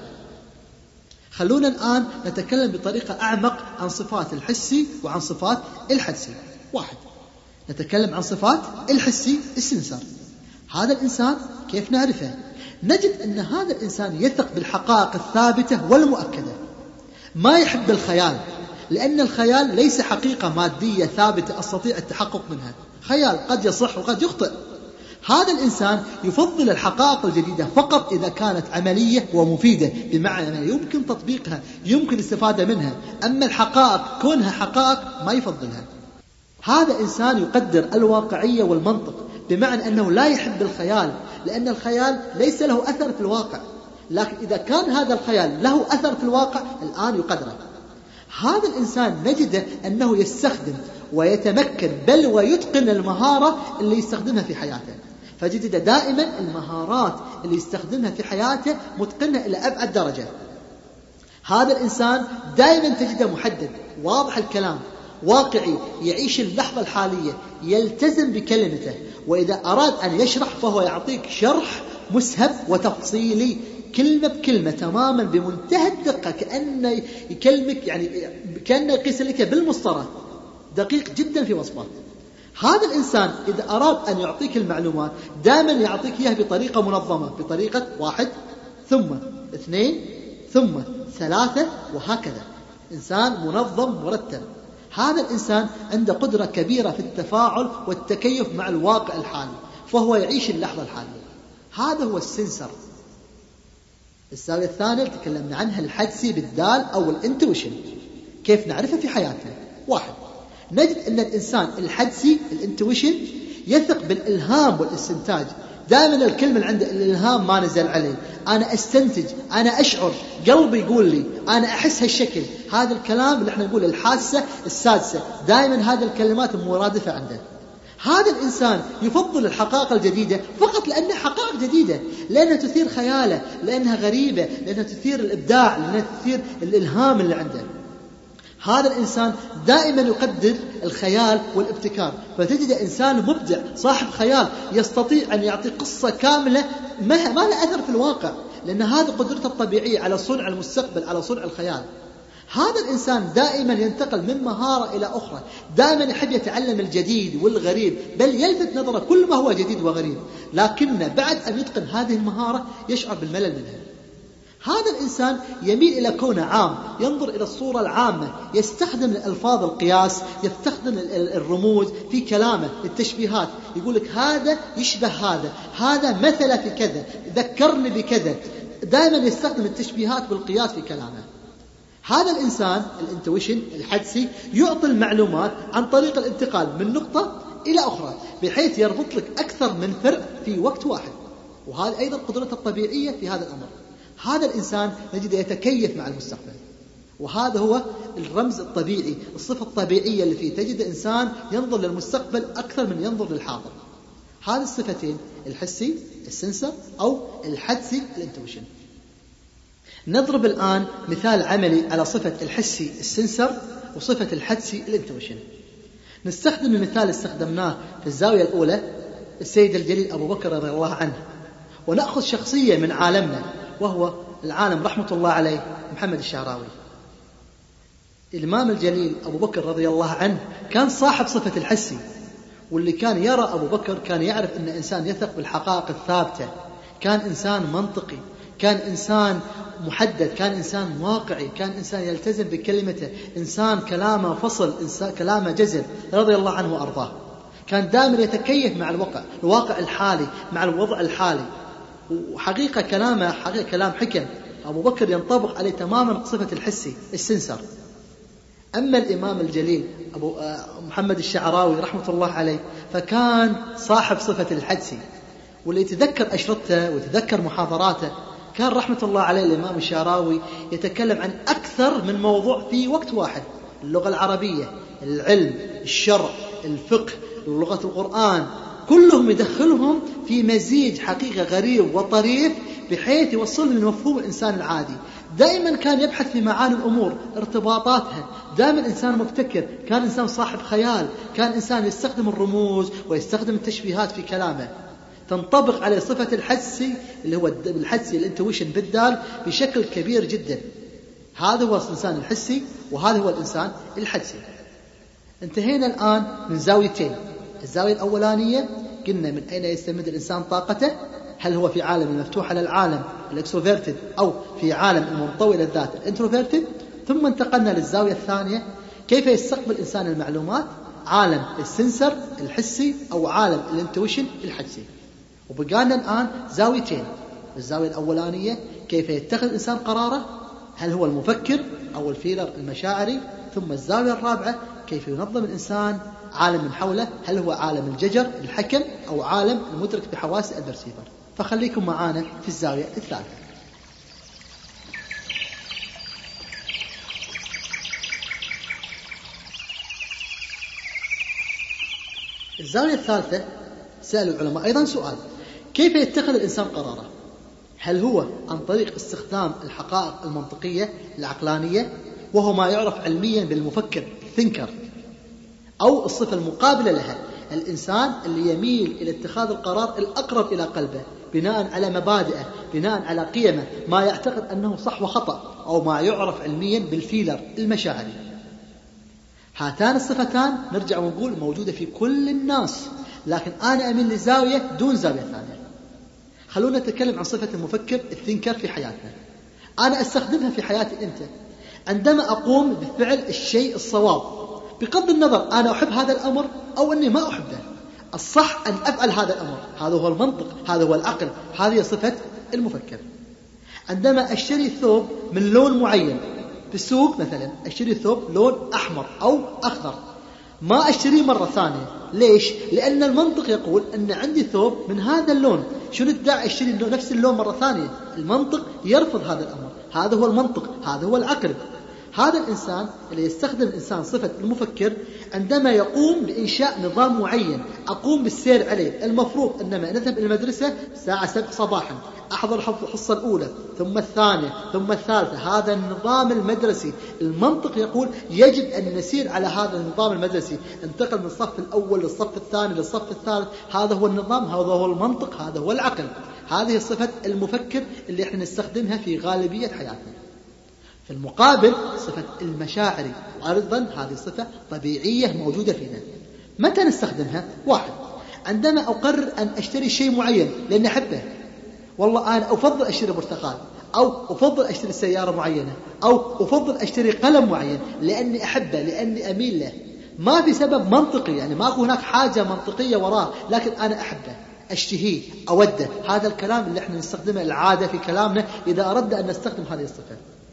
خلونا الآن نتكلم بطريقة أعمق عن صفات الحسي وعن صفات الحدسي. 1. نتكلم عن صفات الحسي السنسر. هذا الإنسان كيف نعرفه؟ نجد أن هذا الإنسان يثق بالحقائق الثابتة والمؤكدة، ما يحب الخيال، لأن الخيال ليس حقيقة مادية ثابتة أستطيع التحقق منها، خيال قد يصح وقد يخطئ. هذا الإنسان يفضل الحقائق الجديدة فقط إذا كانت عملية ومفيدة، بمعنى أنه يمكن تطبيقها، يمكن الاستفادة منها، أما الحقائق كونها حقائق ما يفضلها. هذا إنسان يقدر الواقعية والمنطق، بمعنى أنه لا يحب الخيال، لأن الخيال ليس له أثر في الواقع، لكن إذا كان هذا الخيال له أثر في الواقع الآن يقدره. هذا الإنسان نجد أنه يستخدم ويتمكن بل ويتقن المهارة اللي يستخدمها في حياته، فجد دائما المهارات اللي يستخدمها في حياته متقنة إلى أبعد درجة. هذا الإنسان دائما تجده محدد، واضح الكلام، واقعي، يعيش اللحظة الحالية، يلتزم بكلمته، وإذا أراد أن يشرح فهو يعطيك شرح مسهب وتفصيلي كلمة بكلمة تماما بمنتهى الدقة، كأنه يكلمك يعني كأنه يقيس لك بالمسطرة، دقيق جدا في وصفه. هذا الإنسان إذا أراد أن يعطيك المعلومات دائما يعطيك إياها بطريقة منظمة، بطريقة 1 ثم 2 ثم 3 وهكذا، إنسان منظم مرتب. هذا الإنسان عنده قدرة كبيرة في التفاعل والتكيف مع الواقع الحالي، فهو يعيش اللحظة الحالية. هذا هو السنسر. الزاوية الثانية تكلمنا عنها الحدسي بالدال أو الانتويشن. كيف نعرفه في حياتنا؟ 1. نجد أن الإنسان الحدسي الانتويشن يثق بالإلهام والاستنتاج، دائما الكلمة اللي عنده الإلهام ما نزل عليه، أنا أستنتج، أنا أشعر، قلبي يقول لي، أنا أحس هالشكل. هذا الكلام اللي احنا نقول الحاسة السادسة، دائما هذه الكلمات مرادفة عنده. هذا الإنسان يفضل الحقائق الجديدة فقط لأنها حقائق جديدة، لأنها تثير خياله، لأنها غريبة، لأنها تثير الإبداع، لأنها تثير الإلهام اللي عنده. هذا الإنسان دائما يقدر الخيال والابتكار، فتجد إنسان مبدع صاحب خيال يستطيع أن يعطي قصة كاملة ما لها أثر في الواقع، لأن هذه قدرته الطبيعية على صنع المستقبل، على صنع الخيال. هذا الإنسان دائما ينتقل من مهارة إلى أخرى، دائما يحب يتعلم الجديد والغريب، بل يلفت نظره كل ما هو جديد وغريب، لكن بعد أن يتقن هذه المهارة يشعر بالملل منها. هذا الإنسان يميل إلى كونه عام، ينظر إلى الصورة العامة، يستخدم الألفاظ القياس، يستخدم الرموز في كلامه، التشبيهات، يقول لك هذا يشبه هذا، هذا مثل في كذا، ذكرني بكذا، دائما يستخدم التشبيهات والقياس في كلامه. هذا الإنسان الانتويشن الحدسي يعطي المعلومات عن طريق الانتقال من نقطة إلى أخرى، بحيث يربط لك أكثر من فرق في وقت واحد، وهذا أيضا قدرته الطبيعية في هذا الأمر. هذا الإنسان نجد يتكيف مع المستقبل، وهذا هو الرمز الطبيعي، الصفة الطبيعية اللي فيه، تجد إنسان ينظر للمستقبل أكثر من ينظر للحاضر. هذه الصفتين الحسي السنسر أو الحدسي الانتويشن. نضرب الآن مثال عملي على صفة الحسي السنسر وصفة الحدسي الانتويشن. نستخدم المثال استخدمناه في الزاوية الأولى السيد الجليل أبو بكر رضي الله عنه، ونأخذ شخصية من عالمنا وهو العالم رحمة الله عليه محمد الشعراوي. الإمام الجليل أبو بكر رضي الله عنه كان صاحب صفة الحسي، واللي كان يرى أبو بكر كان يعرف أن إنسان يثق بالحقائق الثابتة، كان إنسان منطقي، كان إنسان محدد، كان إنسان واقعي، كان إنسان يلتزم بكلمته، إنسان كلامه فصل، إنسان كلامه جزل رضي الله عنه وأرضاه. كان دائما يتكيف مع الواقع الحالي، مع الوضع الحالي، وحقيقة كلامه حقيقة كلام حكم. أبو بكر ينطبق عليه تماما صفة الحسي السنسر. أما الإمام الجليل أبو محمد الشعراوي رحمة الله عليه فكان صاحب صفة الحدسي، واللي يتذكر أشرطته ويتذكر محاضراته كان رحمة الله عليه الإمام الشعراوي يتكلم عن أكثر من موضوع في وقت واحد: اللغة العربية، العلم، الشرع، الفقه، لغة القرآن، كلهم يدخلهم في مزيج حقيقة غريب وطريف بحيث يوصلهم لمفهوم الإنسان العادي. دائما كان يبحث في معاني الأمور، ارتباطاتها، دائما إنسان مبتكر، كان إنسان صاحب خيال، كان إنسان يستخدم الرموز ويستخدم التشبيهات في كلامه، تنطبق على صفة الحدسي اللي هو الحدسي الانتويشن بالدال بشكل كبير جدا. هذا هو الإنسان الحسي وهذا هو الإنسان الحدسي. انتهينا الآن من زاويتين. الزاوية الأولانية قلنا من أين يستمد الإنسان طاقته، هل هو في عالم المفتوح على العالم الإكستروفيرتد أو في عالم المنطوي للذات الانتروفيرتد. ثم انتقلنا للزاوية الثانية، كيف يستقبل الإنسان المعلومات، عالم السنسر الحسي أو عالم الانتويشن الحدسي. وبقانا الآن زاويتين. الزاوية الأولانية كيف يتخذ الإنسان قراره، هل هو المفكر أو الفيلر المشاعري. ثم الزاوية الرابعة كيف ينظم الإنسان عالم من حوله، هل هو عالم الججر الحكم أو عالم المدرك بحواس البرسيفر. فخليكم معانا في الزاوية الثالثة. الزاوية الثالثة سأل العلماء أيضا سؤال: كيف يتخذ الإنسان قراره؟ هل هو عن طريق استخدام الحقائق المنطقية العقلانية وهو ما يعرف علميا بالمفكر الثينكر، أو الصفة المقابلة لها الإنسان اللي يميل إلى اتخاذ القرار الأقرب إلى قلبه بناء على مبادئه، بناء على قيمه، ما يعتقد أنه صح وخطأ، أو ما يعرف علميا بالفيلر المشاعري. هاتان الصفتان نرجع ونقول موجودة في كل الناس، لكن أنا أميل لزاوية دون زاوية ثانية. خلونا نتكلم عن صفة المفكر الثينكر في حياتنا. أنا أستخدمها في حياتي أنت عندما أقوم بفعل الشيء الصواب، بغض النظر أنا أحب هذا الأمر أو أني ما أحبه. الصح أن أفعل هذا الأمر، هذا هو المنطق، هذا هو العقل، هذه صفة المفكر. عندما أشتري ثوب من لون معين في السوق، مثلا أشتري ثوب لون أحمر أو أخضر، ما أشتريه مرة ثانية. ليش؟ لأن المنطق يقول أن عندي ثوب من هذا اللون، شنو الداعي أشتري نفس اللون مرة ثانية؟ المنطق يرفض هذا الأمر. هذا هو المنطق، هذا هو العقل. هذا الإنسان اللي يستخدم الإنسان صفة المفكر عندما يقوم بإنشاء نظام معين أقوم بالسير عليه. المفروض أنما نذهب إلى المدرسة الساعة 7 صباحا، أحضر الحصة الأولى ثم الثانية ثم الثالثة، هذا النظام المدرسي. المنطق يقول يجب أن نسير على هذا النظام المدرسي، انتقل من الصف الأول للصف الثاني للصف الثالث. هذا هو النظام، هذا هو المنطق، هذا هو العقل. هذه صفة المفكر اللي احنا نستخدمها في غالبية حياتنا. في المقابل صفة المشاعري، وأيضا هذه صفة طبيعية موجودة فينا. متى نستخدمها؟ واحد، عندما أقرر أن أشتري شيء معين لأني أحبه. والله أنا أفضل أشتري برتقال، أو أفضل أشتري سيارة معينة، أو أفضل أشتري قلم معين لأني أحبه، لأني أميل له. ما في سبب منطقي، يعني ما أكون هناك حاجة منطقية وراه، لكن أنا أحبه، أشتهيه، أوده. هذا الكلام اللي احنا نستخدمه العادة في كلامنا إذا أردنا أن نستخدم هذه الصفة.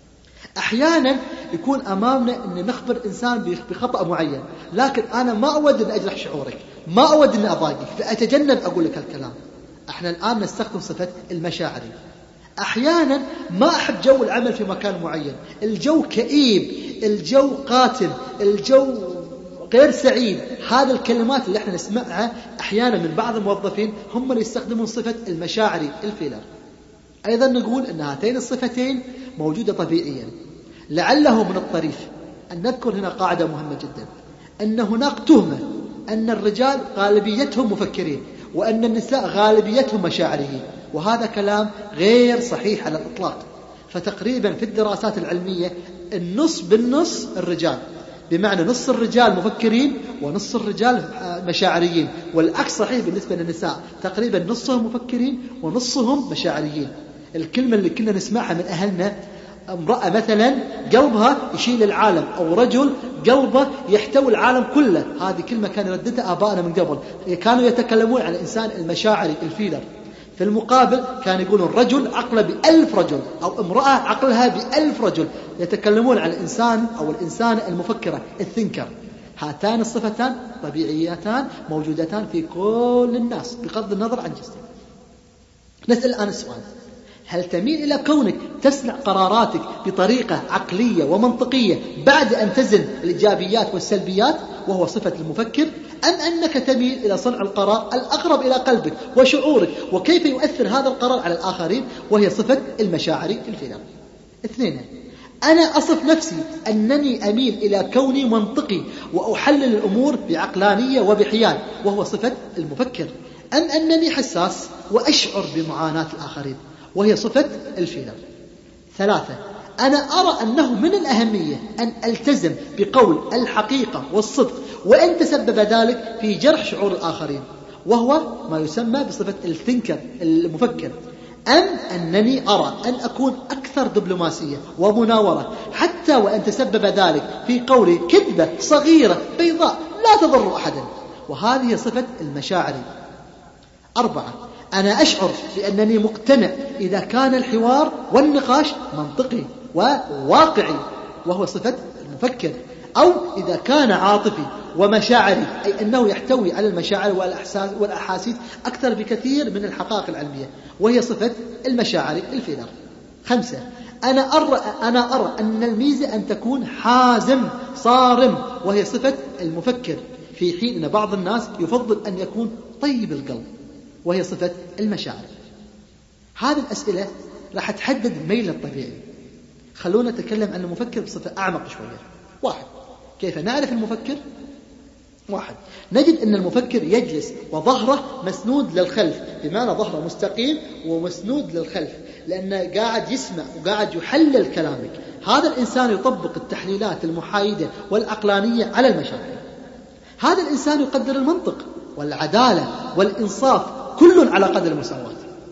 أحيانا يكون أمامنا أن نخبر إنسان بخطأ معين، لكن أنا ما أود أن أجرح شعورك، ما أود أن أضايقك، فأتجنب أقول لك الكلام. احنا الآن نستخدم صفة المشاعري. أحيانا ما أحب جو العمل في مكان معين، الجو كئيب، الجو قاتل، الجو غير سعيد. هذه الكلمات اللي احنا نسمعها أحيانا من بعض الموظفين هم اللي يستخدمون صفة المشاعري الفيلر. أيضا نقول أن هاتين الصفتين موجودة طبيعيا. لعله من الطريف أن نذكر هنا قاعدة مهمة جدا، أن هناك تهمة أن الرجال غالبيتهم مفكرين وأن النساء غالبيتهم مشاعريين، وهذا كلام غير صحيح على الإطلاق. فتقريبا في الدراسات العلمية النص بالنص الرجال، بمعنى نص الرجال مفكرين ونص الرجال مشاعريين، والعكس صحيح بالنسبة للنساء، تقريبا نصهم مفكرين ونصهم مشاعريين. الكلمة اللي كنا نسمعها من أهلنا، امرأة مثلا قلبها يشيل العالم، أو رجل قلبه يحتوي العالم كله، هذه كلمة كان يرددها آبائنا من قبل، كانوا يتكلمون عن الإنسان المشاعري الفيلر. في المقابل كان يقولون رجل عقله ب1000 رجل، أو امرأة عقلها ب1000 رجل، يتكلمون عن الإنسان أو الإنسانة المفكرة الثينكر. هاتان الصفتان طبيعيتان موجودتان في كل الناس بغض النظر عن جنسهم. نسأل الآن السؤال: هل تميل إلى كونك تصنع قراراتك بطريقة عقلية ومنطقية بعد أن تزن الإيجابيات والسلبيات وهو صفة المفكر، أم أنك تميل إلى صنع القرار الأقرب إلى قلبك وشعورك وكيف يؤثر هذا القرار على الآخرين وهي صفة المشاعر الفيلر؟ 2. أنا أصف نفسي أنني أميل إلى كوني منطقي وأحلل الأمور بعقلانية وبحياد وهو صفة المفكر، أم أنني حساس وأشعر بمعاناة الآخرين وهي صفة الفيلر؟ 3. أنا أرى أنه من الأهمية أن ألتزم بقول الحقيقة والصدق وإن تسبب ذلك في جرح شعور الآخرين وهو ما يسمى بصفة الثينكر المفكر، أم أنني أرى أن أكون أكثر دبلوماسية ومناورة حتى وإن تسبب ذلك في قولي كذبة صغيرة بيضاء لا تضر أحدا وهذه صفة المشاعر. 4. أنا أشعر بأنني مقتنع إذا كان الحوار والنقاش منطقي وواقعي وهو صفة المفكر، أو إذا كان عاطفي ومشاعري أي أنه يحتوي على المشاعر والأحاسيس أكثر بكثير من الحقائق العلمية وهي صفة المشاعر الفيلر. 5. أنا أرى أن الميزة أن تكون حازم صارم وهي صفة المفكر، في حين أن بعض الناس يفضل أن يكون طيب القلب وهي صفة المشاعر. هذه الأسئلة راح تحدد ميل الطبيعي. خلونا نتكلم عن المفكر بصفة أعمق شوية. 1. كيف نعرف المفكر؟ 1. نجد أن المفكر يجلس وظهره مسنود للخلف، بمعنى ظهره مستقيم ومسنود للخلف، لأنه قاعد يسمع وقاعد يحلل كلامك. هذا الإنسان يطبق التحليلات المحايدة والعقلانية على المشاعر. هذا الإنسان يقدر المنطق والعدالة والإنصاف كل على قدر المساواة.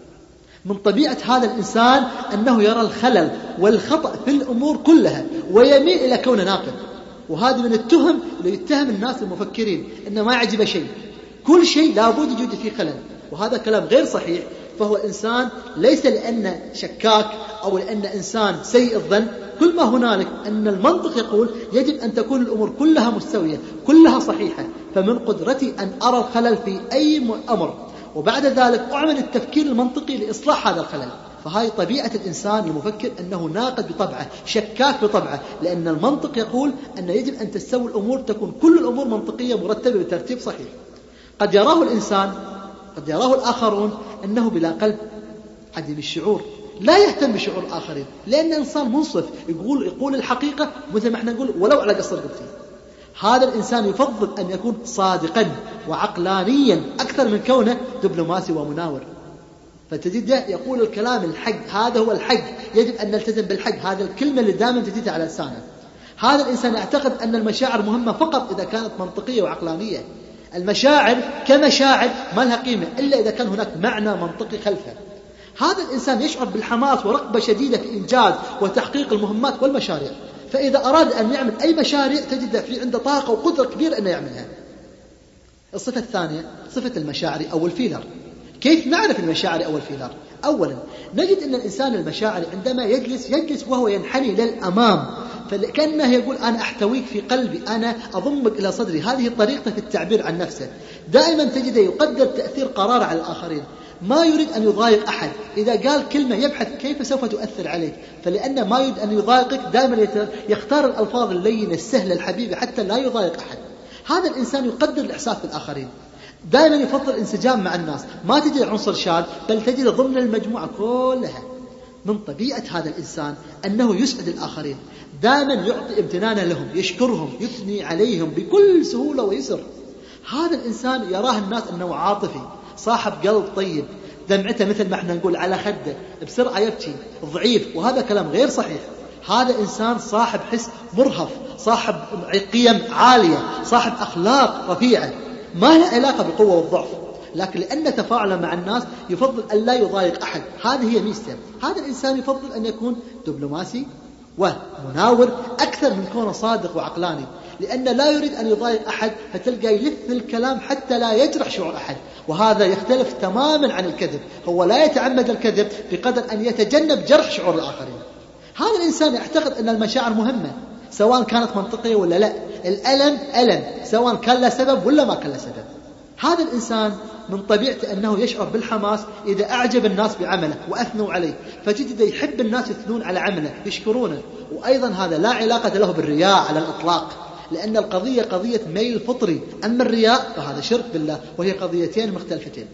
من طبيعة هذا الإنسان أنه يرى الخلل والخطأ في الأمور كلها ويميل إلى كونه ناقد، وهذا من التهم اللي يتهم الناس المفكرين إنه ما يعجب شيء، كل شيء لابد يوجد فيه خلل، وهذا كلام غير صحيح. فهو إنسان ليس لأنه شكاك أو لأنه إنسان سيء الظن، كل ما هنالك أن المنطق يقول يجب أن تكون الأمور كلها مستوية كلها صحيحة، فمن قدرتي أن أرى الخلل في أي أمر وبعد ذلك أعمل التفكير المنطقي لإصلاح هذا الخلل. فهاي طبيعة الإنسان المفكر، أنه ناقد بطبعه، شكاك بطبعه، لأن المنطق يقول أن يجب أن تستوي الأمور، تكون كل الأمور منطقية مرتبة بترتيب صحيح. قد يراه الإنسان، قد يراه الآخرون أنه بلا قلب، عديم الشعور، لا يهتم بشعور الآخرين، لأن إنسان منصف يقول الحقيقة مثل ما احنا نقول ولو على قصر قبطي. هذا الإنسان يفضل أن يكون صادقا وعقلانيا أكثر من كونه دبلوماسي ومناور، فتجده يقول الكلام الحق، هذا هو الحق، يجب أن نلتزم بالحق، هذا الكلمة اللي دائما تجدها على لسانه. هذا الإنسان يعتقد أن المشاعر مهمة فقط إذا كانت منطقية وعقلانية. المشاعر كمشاعر ما لها قيمة إلا إذا كان هناك معنى منطقي خلفها. هذا الإنسان يشعر بالحماس ورغبة شديدة في إنجاز وتحقيق المهمات والمشاريع، فإذا أراد أن يعمل أي مشاريع تجد في عنده طاقة وقدرة كبيرة أن يعملها. الصفة الثانية صفة المشاعر أو الفيلر. كيف نعرف المشاعر أو الفيلر؟ أولا نجد أن الإنسان المشاعر عندما يجلس وهو ينحني للأمام، فكأنه يقول أنا أحتويك في قلبي، أنا أضمك إلى صدري. هذه طريقته في التعبير عن نفسه. دائما تجده يقدر تأثير قراره على الآخرين، ما يريد أن يضايق أحد. إذا قال كلمة يبحث كيف سوف تؤثر عليك، فلأنه ما يريد أن يضايقك دائما يختار الألفاظ اللينة السهلة الحبيبة حتى لا يضايق أحد. هذا الإنسان يقدر الإحساس بالآخرين، دائما يفضل الانسجام مع الناس، ما تجد عنصر شاذ بل تجد ضمن المجموعة كلها. من طبيعة هذا الإنسان أنه يسعد الآخرين، دائما يعطي امتنانا لهم، يشكرهم، يثني عليهم بكل سهولة ويسر. هذا الإنسان يراه الناس أنه عاطفي، صاحب قلب طيب، دمعته مثل ما احنا نقول على خده، بسرعة يبكي، ضعيف، وهذا كلام غير صحيح. هذا إنسان صاحب حس مرهف، صاحب قيم عالية، صاحب أخلاق رفيعة، ما له علاقة بالقوة والضعف، لكن لأن تفاعله مع الناس يفضل أن لا يضايق أحد. هذه هي ميزته. هذا الإنسان يفضل أن يكون دبلوماسي ومناور أكثر من كونه صادق وعقلاني، لأنه لا يريد أن يضايق أحد، فتلقى يلف الكلام حتى لا يجرح شعور أحد. وهذا يختلف تماما عن الكذب. هو لا يتعمد الكذب بقدر أن يتجنب جرح شعور الآخرين. هذا الإنسان يعتقد أن المشاعر مهمة سواء كانت منطقية ولا لا. الألم ألم سواء كان له سبب ولا ما كان له سبب. هذا الإنسان من طبيعته أنه يشعر بالحماس إذا أعجب الناس بعمله وأثنوا عليه، فتجد يحب الناس يثنون على عمله يشكرونه. وأيضا هذا لا علاقة له بالرياء على الإطلاق، لأن القضية قضية ميل فطري. أما الرياء فهذا شرك بالله، وهي قضيتين مختلفتين.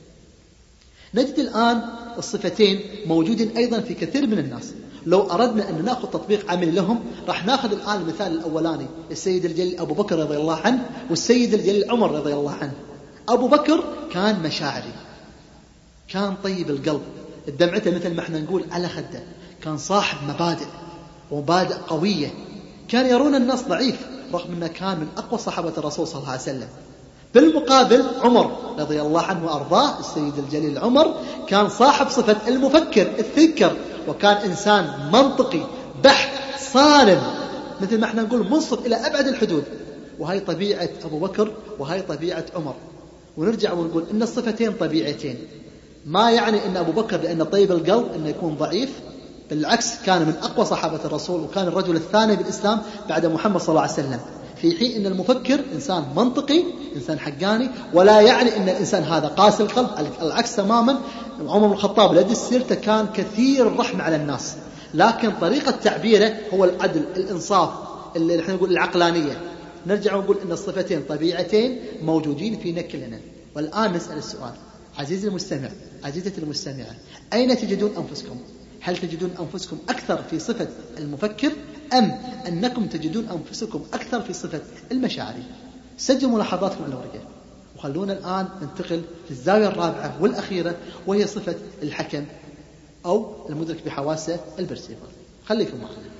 نجد الآن الصفتين موجودين أيضا في كثير من الناس. لو أردنا أن نأخذ تطبيق عملي لهم راح نأخذ الآن المثال الأولاني، السيد الجليل أبو بكر رضي الله عنه والسيد الجليل عمر رضي الله عنه. أبو بكر كان مشاعري، كان طيب القلب، الدمعته مثل ما احنا نقول على خده، كان صاحب مبادئ ومبادئ قوية، كان يرون الناس ضعيف رغم أنه كان من أقوى صحابة الرسول صلى الله عليه وسلم. بالمقابل عمر رضي الله عنه وأرضاه، السيد الجليل عمر كان صاحب صفة المفكر الثنكر، وكان إنسان منطقي بحت صارم، مثل ما احنا نقول منصف إلى أبعد الحدود. وهي طبيعة أبو بكر وهي طبيعة عمر. ونرجع ونقول إن الصفتين طبيعتين، ما يعني إن أبو بكر لأنه طيب القلب إنه يكون ضعيف، بالعكس كان من أقوى صحابة الرسول، وكان الرجل الثاني بالإسلام بعد محمد صلى الله عليه وسلم. في حين إن المفكر إنسان منطقي، إنسان حقاني، ولا يعني إن الإنسان هذا قاسي القلب، العكس تماما. عمر بن الخطاب لدى سيرته كان كثير الرحمة على الناس، لكن طريقة تعبيره هو العدل، الإنصاف، اللي نحن نقول العقلانية. نرجع ونقول إن الصفتين طبيعتين موجودين فينا كلنا. والآن نسأل السؤال، عزيزي المستمع، عزيزتي المستمعة، أين تجدون أنفسكم؟ هل تجدون أنفسكم أكثر في صفة المفكر أم أنكم تجدون أنفسكم أكثر في صفة المشاعري؟ سجلوا ملاحظاتكم على ورقة، وخلونا الآن ننتقل في الزاوية الرابعة والأخيرة، وهي صفة الحكم أو المدرك بحواسه البرسيفر. خليكم معنا.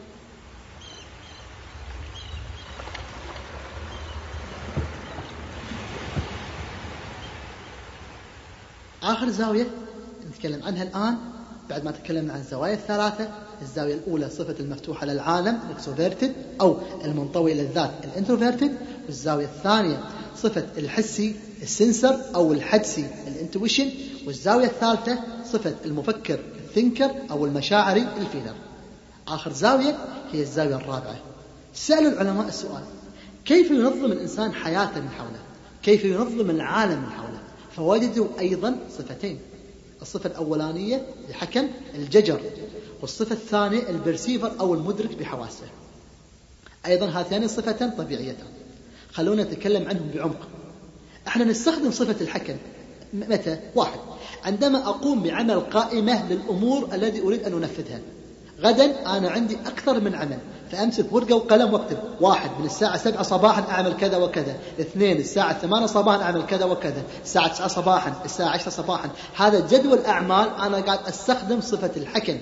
آخر زاوية نتكلم عنها الآن بعد ما تكلمنا عن الزوايا الثلاثة. الزاوية الأولى صفة المفتوحة للعالم الإكسوفيرتد أو المنطوي إلى الذات الانتروفيرتد، والزاوية الثانية صفة الحسي السنسر أو الحدسي الانتويشن، والزاوية الثالثة صفة المفكر الثينكر أو المشاعري الفيلر. آخر زاوية هي الزاوية الرابعة. سألوا العلماء السؤال: كيف ينظم الإنسان حياته من حوله؟ كيف ينظم العالم من حوله؟ فوجدوا أيضا صفتين: الصفة الأولانية الحكم الججر، والصفة الثانية البرسيفر أو المدرك بحواسه. أيضا هاتان الصفتان طبيعيتان. خلونا نتكلم عنهم بعمق. احنا نستخدم صفة الحكم متى؟ واحد، عندما أقوم بعمل قائمة للأمور التي أريد أن أنفذها. غدا أنا عندي أكثر من عمل، فأمسك ورقة وقلم واكتب: 1 من الساعة 7 صباحا أعمل كذا وكذا، 2 الساعة 8 صباحا أعمل كذا وكذا، الساعة 9 صباحا، الساعة 10 صباحا. هذا جدول أعمال أنا قاعد أستخدم صفة الحكم.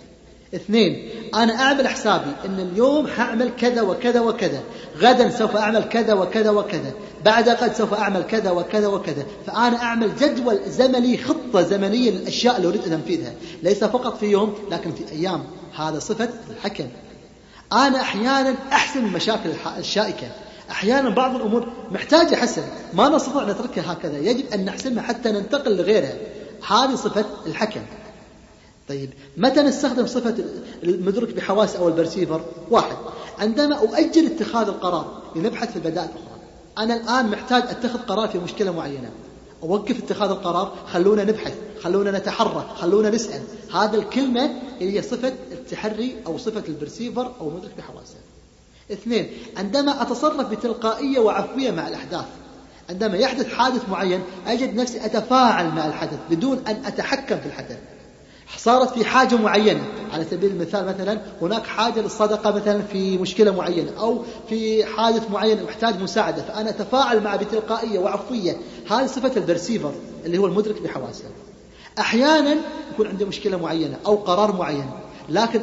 2 أنا أعمل حسابي أن اليوم حأعمل كذا وكذا وكذا، غدا سوف أعمل كذا وكذا وكذا، بعد غد سوف أعمل كذا وكذا وكذا. فأنا أعمل جدول زمني، خطة زمنية للأشياء اللي أريد أن أنفذها، ليس فقط في يوم لكن في أيام. هذا صفة الحكم. أنا أحيانا أحسم المشاكل الشائكة، أحيانا بعض الأمور محتاجة حسم، ما نستطيع أن نتركها هكذا، يجب أن نحسمها حتى ننتقل لغيرها. هذه صفة الحكم. طيب متى نستخدم صفة المدرك بحواس أو البرسيفر؟ 1 عندما أؤجل اتخاذ القرار لنبحث في البدائل الأخرى. أنا الآن محتاج أتخذ قرار في مشكلة معينة، أوقف اتخاذ القرار، خلونا نبحث، خلونا نتحرك، خلونا نسأل. هذا الكلمة هي صفة التحري أو صفة البرسيفر أو المدرك بحواسه. 2 عندما أتصرف بتلقائية وعفوية مع الأحداث. عندما يحدث حادث معين أجد نفسي أتفاعل مع الحدث بدون أن أتحكم في الحدث. صارت في حاجة معينة، على سبيل المثال مثلا هناك حاجة للصدقة مثلا في مشكلة معينة أو في حادث معين محتاج مساعدة، فأنا أتفاعل معه بتلقائية وعفوية. هذه صفة البرسيفر اللي هو المدرك بحواسه. أحيانا يكون عندي مشكلة معينة أو قرار معين، لكن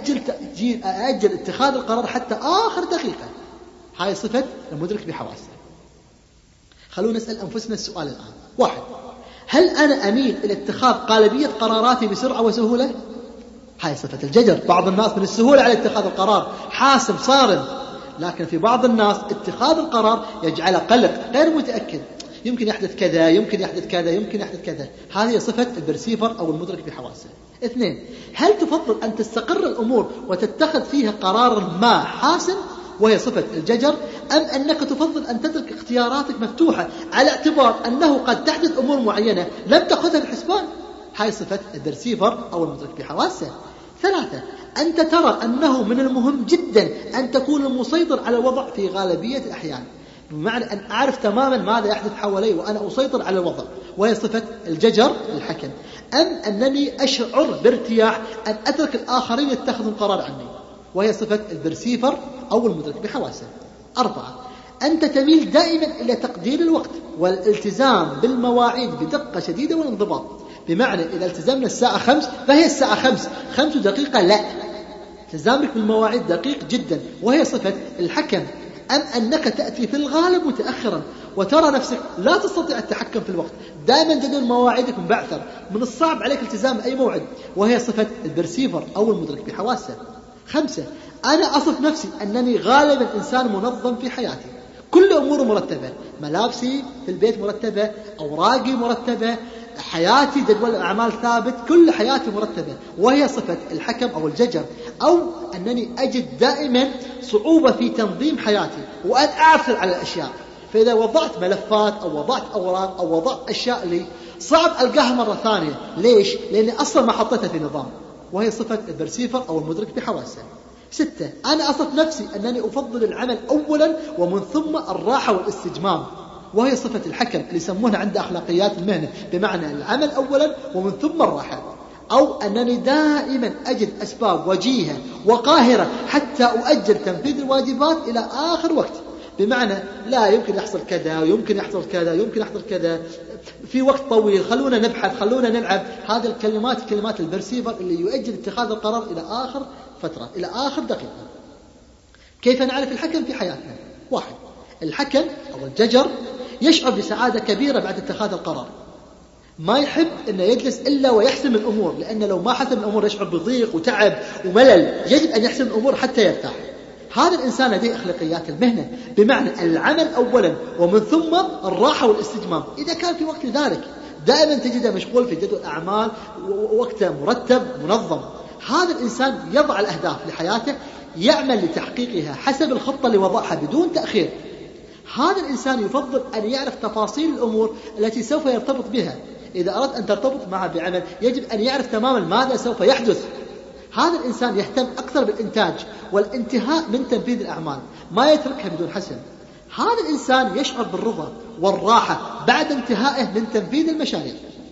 أأجل اتخاذ القرار حتى آخر دقيقة. هاي صفة المدرك بحواسه. خلونا نسأل أنفسنا السؤال الآن. 1 هل أنا أميل إلى اتخاذ قالبية قراراتي بسرعة وسهولة؟ هاي صفة الججر. بعض الناس من السهولة على اتخاذ القرار، حاسم صارم، لكن في بعض الناس اتخاذ القرار يجعله قلق، غير متأكد، يمكن يحدث كذا، يمكن يحدث كذا، يمكن يحدث كذا. هذه صفة البرسيفر أو المدرك بحواسه. 2، هل تفضل أن تستقر الأمور وتتخذ فيها قرار ما حاسم وهي صفة الججر، أم أنك تفضل أن تترك اختياراتك مفتوحة على اعتبار أنه قد تحدث أمور معينة لم تأخذها الحسبان؟ هاي صفة البرسيفر أو المدرك بحواسه. 3، أنت ترى أنه من المهم جدا أن تكون المسيطر على الوضع في غالبية الأحيان، بمعنى أن أعرف تماما ماذا يحدث حولي وأنا أسيطر على الوضع، وهي صفة الججر الحكم، أم أنني أشعر بارتياح أن أترك الآخرين يتخذوا القرار عني، وهي صفة البرسيفر أو المدرك بحواسه. 4، أنت تميل دائما إلى تقدير الوقت والالتزام بالمواعيد بدقة شديدة والانضباط، بمعنى إذا التزمنا الساعة 5 فهي الساعة 5 دقيقة، لا، التزامك بالمواعيد دقيق جدا، وهي صفة الحكم. أم أنك تأتي في الغالب متأخرا وترى نفسك لا تستطيع التحكم في الوقت، دائما جدول مواعيدك مبعثر، من الصعب عليك التزام أي موعد، وهي صفة البرسيفر أو المدرك بحواسه. 5، أنا أصف نفسي أنني غالبا إنسان منظم في حياتي، كل أمور مرتبة، ملابسي في البيت مرتبة، أوراقي مرتبة، حياتي جدول أعمال ثابت، كل حياتي مرتبة، وهي صفة الحكم أو الججر. أو أنني أجد دائما صعوبة في تنظيم حياتي وأن أعثر على الأشياء، فإذا وضعت ملفات أو وضعت أوراق أو وضعت أشياء لي صعب ألقاها مرة ثانية. ليش؟ لأني أصلا ما حطيتها في نظام، وهي صفة البرسيفر أو المدرك بحواسه. 6، أنا أصف نفسي أنني أفضل العمل أولا ومن ثم الراحة والاستجمام، وهي صفة الحكم اللي يسمونها عند أخلاقيات المهنة، بمعنى العمل أولا ومن ثم الراحة. أو أنني دائما أجد أسباب وجيهة وقاهرة حتى أؤجل تنفيذ الواجبات إلى آخر وقت، بمعنى لا يمكن يحصل كذا ويمكن يحصل كذا يمكن يحصل كذا في وقت طويل، خلونا نبحث، خلونا نلعب. هذه الكلمات كلمات البرسيفر اللي يؤجل اتخاذ القرار إلى آخر فترة، إلى آخر دقيقة. كيف نعرف الحكم في حياتنا؟ 1، الحكم أو الججر يشعر بسعادة كبيرة بعد اتخاذ القرار، ما يحب أن يجلس إلا ويحسم الأمور، لأن لو ما حسم الأمور يشعر بضيق وتعب وملل، يجب أن يحسم الأمور حتى يرتاح. هذا الإنسان لديه أخلاقيات المهنة، بمعنى العمل أولا ومن ثم الراحة والاستجمام، إذا كان في وقت ذلك دائما تجده مشغول في جدول أعمال ووقته مرتب منظم. هذا الإنسان يضع الأهداف لحياته، يعمل لتحقيقها حسب الخطة اللي وضعها بدون تأخير. هذا الإنسان يفضل أن يعرف تفاصيل الأمور التي سوف يرتبط بها، إذا أردت أن ترتبط معه بعمل يجب أن يعرف تماما ماذا سوف يحدث. هذا الإنسان يهتم أكثر بالإنتاج والانتهاء من تنفيذ الأعمال، ما يتركها بدون حسم. هذا الإنسان يشعر بالرضا والراحة بعد انتهائه من تنفيذ المشاريع.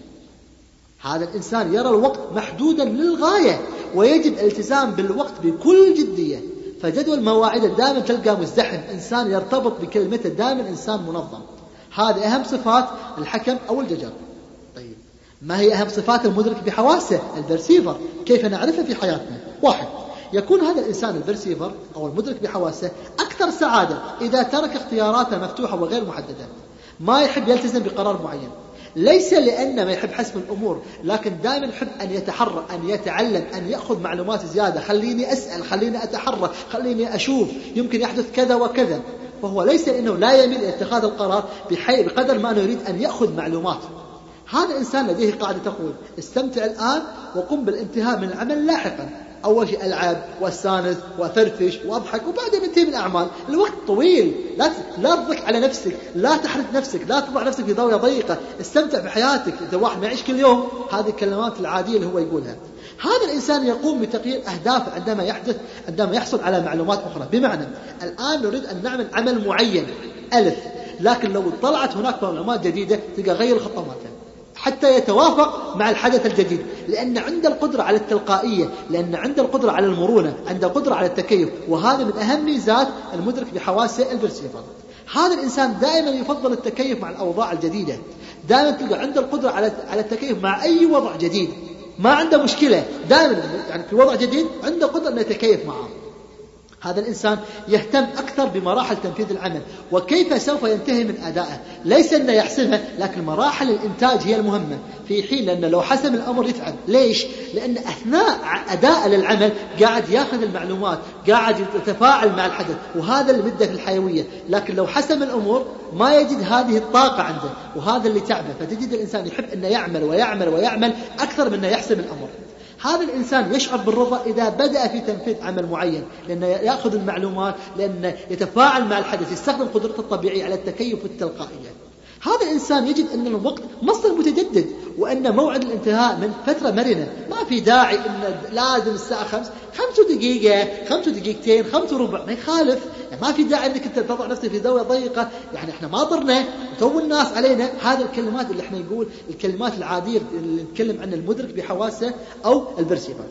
هذا الإنسان يرى الوقت محدودا للغاية ويجب الالتزام بالوقت بكل جدية، فجدول مواعيده دائما تلقى مزدحم، إنسان يرتبط بكلمته، دائما إنسان منظم. هذه أهم صفات الحكم أو الججر. طيب، ما هي أهم صفات المدرك بحواسه البرسيفر؟ كيف نعرفها في حياتنا؟ 1، يكون هذا الإنسان البرسيفر أو المدرك بحواسه أكثر سعادة إذا ترك اختياراته مفتوحة وغير محددة، ما يحب يلتزم بقرار معين، ليس لأنه ما يحب حسم الأمور، لكن دائما يحب أن يتحرى، أن يتعلم، أن يأخذ معلومات زيادة، خليني أسأل، خليني أتحرى، خليني أشوف، يمكن يحدث كذا وكذا. فهو ليس إنه لا يميل إلى اتخاذ القرار بقدر ما أنه يريد أن يأخذ معلومات. هذا الإنسان لديه قاعدة تقول: استمتع الآن وقم بالانتهاء من العمل لاحقا. أول شيء ألعب واستانس وأفرفش وأضحك وبعدين انتهي من الأعمال. الوقت طويل، لا تضحك على نفسك، لا تحرج نفسك، لا تضع نفسك في زاوية ضيقة، استمتع بحياتك. إذا واحد ما يعيش كل يوم، هذه الكلمات العادية اللي هو يقولها. هذا الإنسان يقوم بتغيير أهدافه عندما يحصل على معلومات أخرى. بمعنى الآن نريد أن نعمل عمل معين ألف، لكن لو طلعت هناك معلومات جديدة تلقى غير الخطة مالته حتى يتوافق مع الحدث الجديد، لأن عنده القدرة على التلقائية، لأن عنده القدرة على المرونة، عنده القدرة على التكيف، وهذا من أهم ميزات المدرك بحواسه البرسيفر. هذا الإنسان دائما يفضل التكيف مع الأوضاع الجديدة، دائما تلقى عنده القدرة على التكيف مع أي وضع جديد، ما عنده مشكلة، دائما يعني في وضع جديد عنده قدرة أن يتكيف معه. هذا الإنسان يهتم أكثر بمراحل تنفيذ العمل وكيف سوف ينتهي من أدائه، ليس أنه يحسبها، لكن مراحل الإنتاج هي المهمة في حين، لأنه لو حسب الأمر يتعب. ليش؟ لأن أثناء أداء للعمل قاعد يأخذ المعلومات، قاعد يتفاعل مع الحدث، وهذا اللي بده في الحيوية. لكن لو حسم الأمور ما يجد هذه الطاقة عنده، وهذا اللي تعبه. فتجد الإنسان يحب أنه يعمل ويعمل ويعمل أكثر من أنه يحسم الأمر. هذا الإنسان يشعر بالرضا إذا بدأ في تنفيذ عمل معين، لأنه يأخذ المعلومات، لأنه يتفاعل مع الحدث، يستخدم قدرته الطبيعية على التكيف والتلقائية. هذا الإنسان يجد أن الوقت مصدر متجدد، وأن موعد الانتهاء من فترة مرنة. ما في داعي أن لازم الساعة 5 دقيقة 5 دقيقتين 5 وربع، ما يخالف. يعني ما في داعي أنك أنت تضع نفسك في زاوية ضيقة، يعني إحنا ما ضرنا وتو الناس علينا. هذه الكلمات اللي إحنا نقول الكلمات العادية اللي نتكلم عن المدرك بحواسه أو البرسيفر.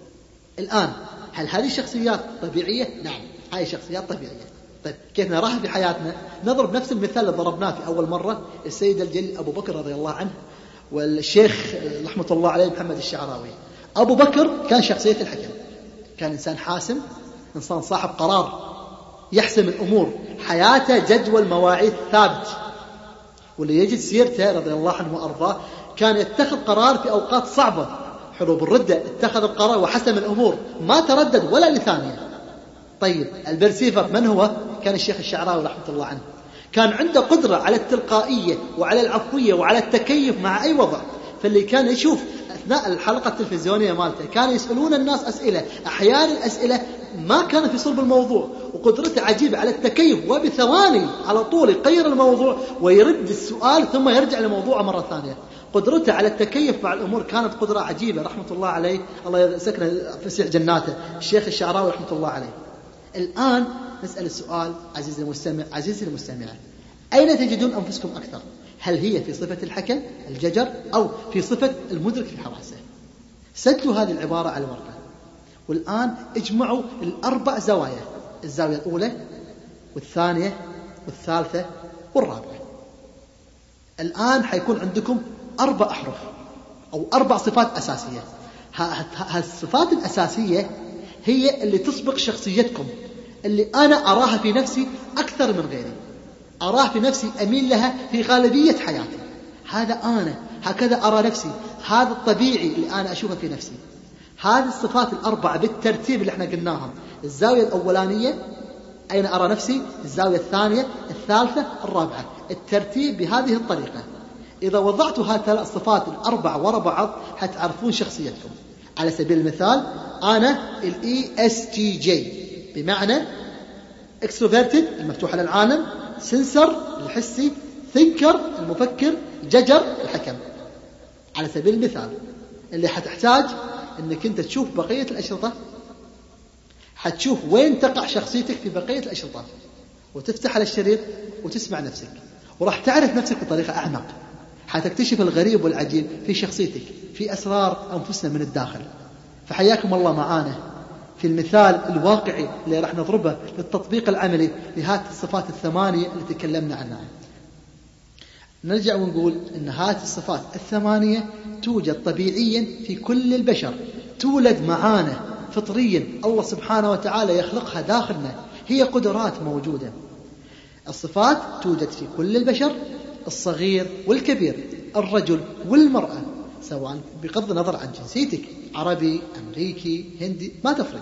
الآن هل هذه شخصيات طبيعية؟ نعم، هذه شخصيات طبيعية. طيب كيف نراها في حياتنا؟ نضرب نفس المثال اللي ضربناه في أول مرة، السيد الجليل أبو بكر رضي الله عنه والشيخ رحمة الله عليه محمد الشعراوي. أبو بكر كان شخصية الحكم، كان إنسان حاسم، إنسان صاحب قرار، يحسم الأمور، حياته جدول مواعيد ثابت. واللي يجد سيرته رضي الله عنه وأرضاه كان يتخذ قرار في أوقات صعبة، حروب الردة اتخذ القرار وحسم الأمور، ما تردد ولا لثانية. طيب البرسيفر من هو؟ كان الشيخ الشعراوي رحمة الله عنه، كان عنده قدرة على التلقائية وعلى العفوية وعلى التكيف مع أي وضع. فاللي كان يشوف أثناء الحلقة التلفزيونية مالته كان يسألون الناس أسئلة، أحيانا الأسئلة ما كان في صلب الموضوع، وقدرته عجيبة على التكيف، وبثواني على طول يغير الموضوع ويرد السؤال ثم يرجع لموضوعه مرة ثانية. قدرته على التكيف مع الأمور كانت قدرة عجيبة رحمة الله عليه، الله يسكنه فسيح جناته الشيخ الشعراوي رحمة الله عليه. الآن نسأل السؤال عزيزي المستمع، عزيزي المستمعة، أين تجدون أنفسكم أكثر؟ هل هي في صفة الحكم الججر أو في صفة المدرك في حواسه؟ سجلوا هذه العبارة على ورقة، والآن اجمعوا الأربع زوايا، الزاوية الأولى والثانية والثالثة والرابعة. الآن حيكون عندكم 4 أحرف أو 4 صفات أساسية. هالصفات الأساسية هي اللي تسبق شخصيتكم، اللي أنا أراها في نفسي أكثر من غيري، أراها في نفسي، أميل لها في غالبية حياتي. هذا أنا، هكذا أرى نفسي، هذا الطبيعي اللي أنا أشوفه في نفسي. هذه الصفات ال4 بالترتيب اللي احنا قلناهم، الزاوية الأولانية أين أرى نفسي، الزاوية الثانية، الثالثة، الرابعة، الترتيب بهذه الطريقة. إذا وضعتوا هذه الصفات ال4 وراء بعض هتعرفون شخصيتكم. على سبيل المثال أنا ESTJ بمعنى extroverted المفتوح على العالم، sensor الحسي، thinker المفكر، ججر الحكم. على سبيل المثال اللي حتحتاج أنك أنت تشوف بقية الأشرطة، حتشوف وين تقع شخصيتك في بقية الأشرطة، وتفتح على الشريط وتسمع نفسك، وراح تعرف نفسك بطريقة أعمق، حتكتشف الغريب والعجيب في شخصيتك، في أسرار أنفسنا من الداخل. فحياكم الله معانا في المثال الواقعي اللي راح نضربه للتطبيق العملي لهذه الصفات ال8 اللي تكلمنا عنها. نرجع ونقول أن هذه الصفات ال8 توجد طبيعيا في كل البشر، تولد معانا فطريا، الله سبحانه وتعالى يخلقها داخلنا، هي قدرات موجودة. الصفات توجد في كل البشر، الصغير والكبير، الرجل والمرأة، سواء بغض النظر عن جنسيتك، عربي، أمريكي، هندي، ما تفرق.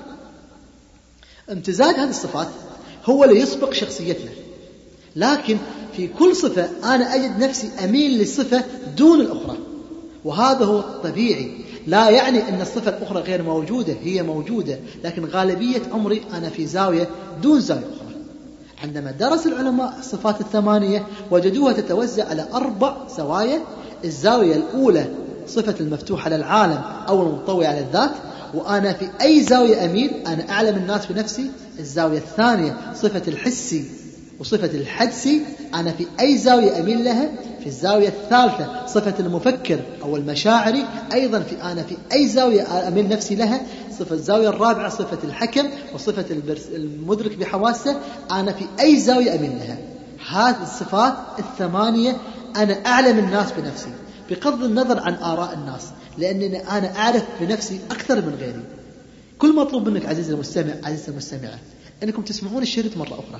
امتزاج هذه الصفات هو اللي يسبق شخصيتنا، لكن في كل صفة أنا أجد نفسي أميل للصفة دون الأخرى، وهذا هو الطبيعي. لا يعني أن الصفة الأخرى غير موجودة، هي موجودة، لكن غالبية عمري أنا في زاوية دون زاوية أخرى. عندما درس العلماء الصفات ال8 وجدوها تتوزع على 4 زوايا. الزاوية الأولى صفة المفتوح على العالم أو المنطوي على الذات، وأنا في أي زاوية أميل، أنا أعلم الناس بنفسي. الزاوية الثانية صفة الحسي وصفة الحدسي، أنا في أي زاوية أميل لها. في الزاوية الثالثة صفة المفكر أو المشاعري، أيضا أنا في أي زاوية أميل نفسي لها. الزاوية الرابعة صفة الحكم وصفة المدرك بحواسه، أنا في أي زاوية أميل لها. هذه الصفات ال8 أنا أعلم الناس بنفسي بغض النظر عن آراء الناس، لأنني أنا أعرف بنفسي أكثر من غيري. كل مطلوب منك عزيزي المستمع، عزيزي المستمعة، أنكم تسمعون الشريط مرة أخرى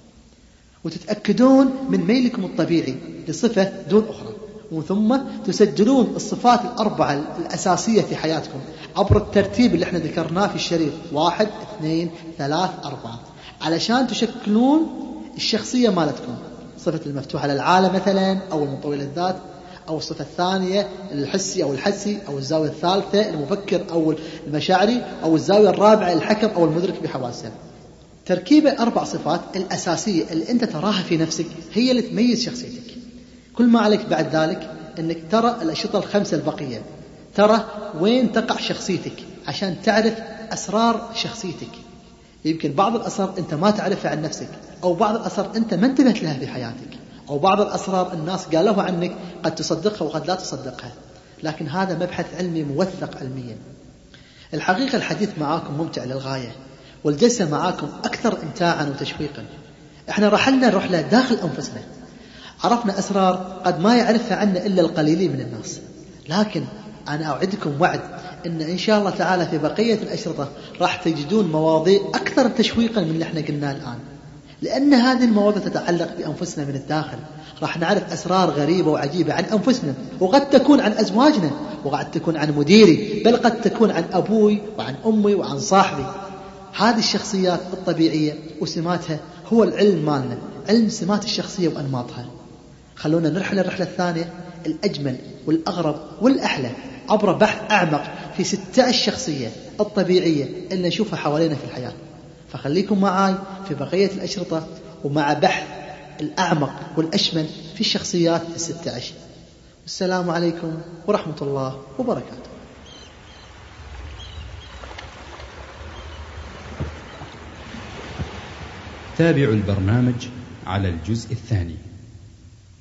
وتتأكدون من ميلكم الطبيعي لصفة دون أخرى، ومن ثم تسجلون الصفات الأربعة الأساسية في حياتكم عبر الترتيب اللي احنا ذكرناه في الشريط 1 2 3 4 علشان تشكلون الشخصية مالتكم. صفة المفتوح على العالم مثلا، أو المنطوي للذات، أو الصفة الثانية الحسي أو الحسي، أو الزاوية الثالثة المفكر أو المشاعري، أو الزاوية الرابعة الحكم أو المدرك بحواسه. تركيبة 4 صفات الأساسية اللي أنت تراها في نفسك هي اللي تميز شخصيتك. كل ما عليك بعد ذلك أنك ترى الأشرطة ال5 البقية، ترى وين تقع شخصيتك عشان تعرف أسرار شخصيتك. يمكن بعض الأسرار أنت ما تعرفها عن نفسك، أو بعض الأسرار أنت ما انتبهت لها في حياتك، أو بعض الأسرار الناس قالوها عنك قد تصدقها وقد لا تصدقها، لكن هذا مبحث علمي موثق علميا. الحقيقة الحديث معاكم ممتع للغاية، والجلسة معاكم أكثر إمتاعا وتشويقا. احنا رحلنا رحلة داخل أنفسنا، عرفنا أسرار قد ما يعرفها عنا إلا القليلين من الناس، لكن أنا أوعدكم وعد إن شاء الله تعالى في بقية الأشرطة راح تجدون مواضيع أكثر تشويقا من اللي احنا قلناه الآن، لأن هذه المواضيع تتعلق بأنفسنا من الداخل. راح نعرف أسرار غريبة وعجيبة عن أنفسنا، وقد تكون عن أزواجنا، وقد تكون عن مديري، بل قد تكون عن أبوي وعن أمي وعن صاحبي. هذه الشخصيات الطبيعية وسماتها هو العلم مالنا، علم سمات الشخصية وأنماطها. خلونا نرحل الرحلة الثانية الأجمل والأغرب والأحلى عبر بحث أعمق في 16 شخصية الطبيعية اللي نشوفها حوالينا في الحياة. فخليكم معاي في بقية الأشرطة ومع بحث الأعمق والأشمل في الشخصيات 16. والسلام عليكم ورحمة الله وبركاته. تابعوا البرنامج على الجزء الثاني.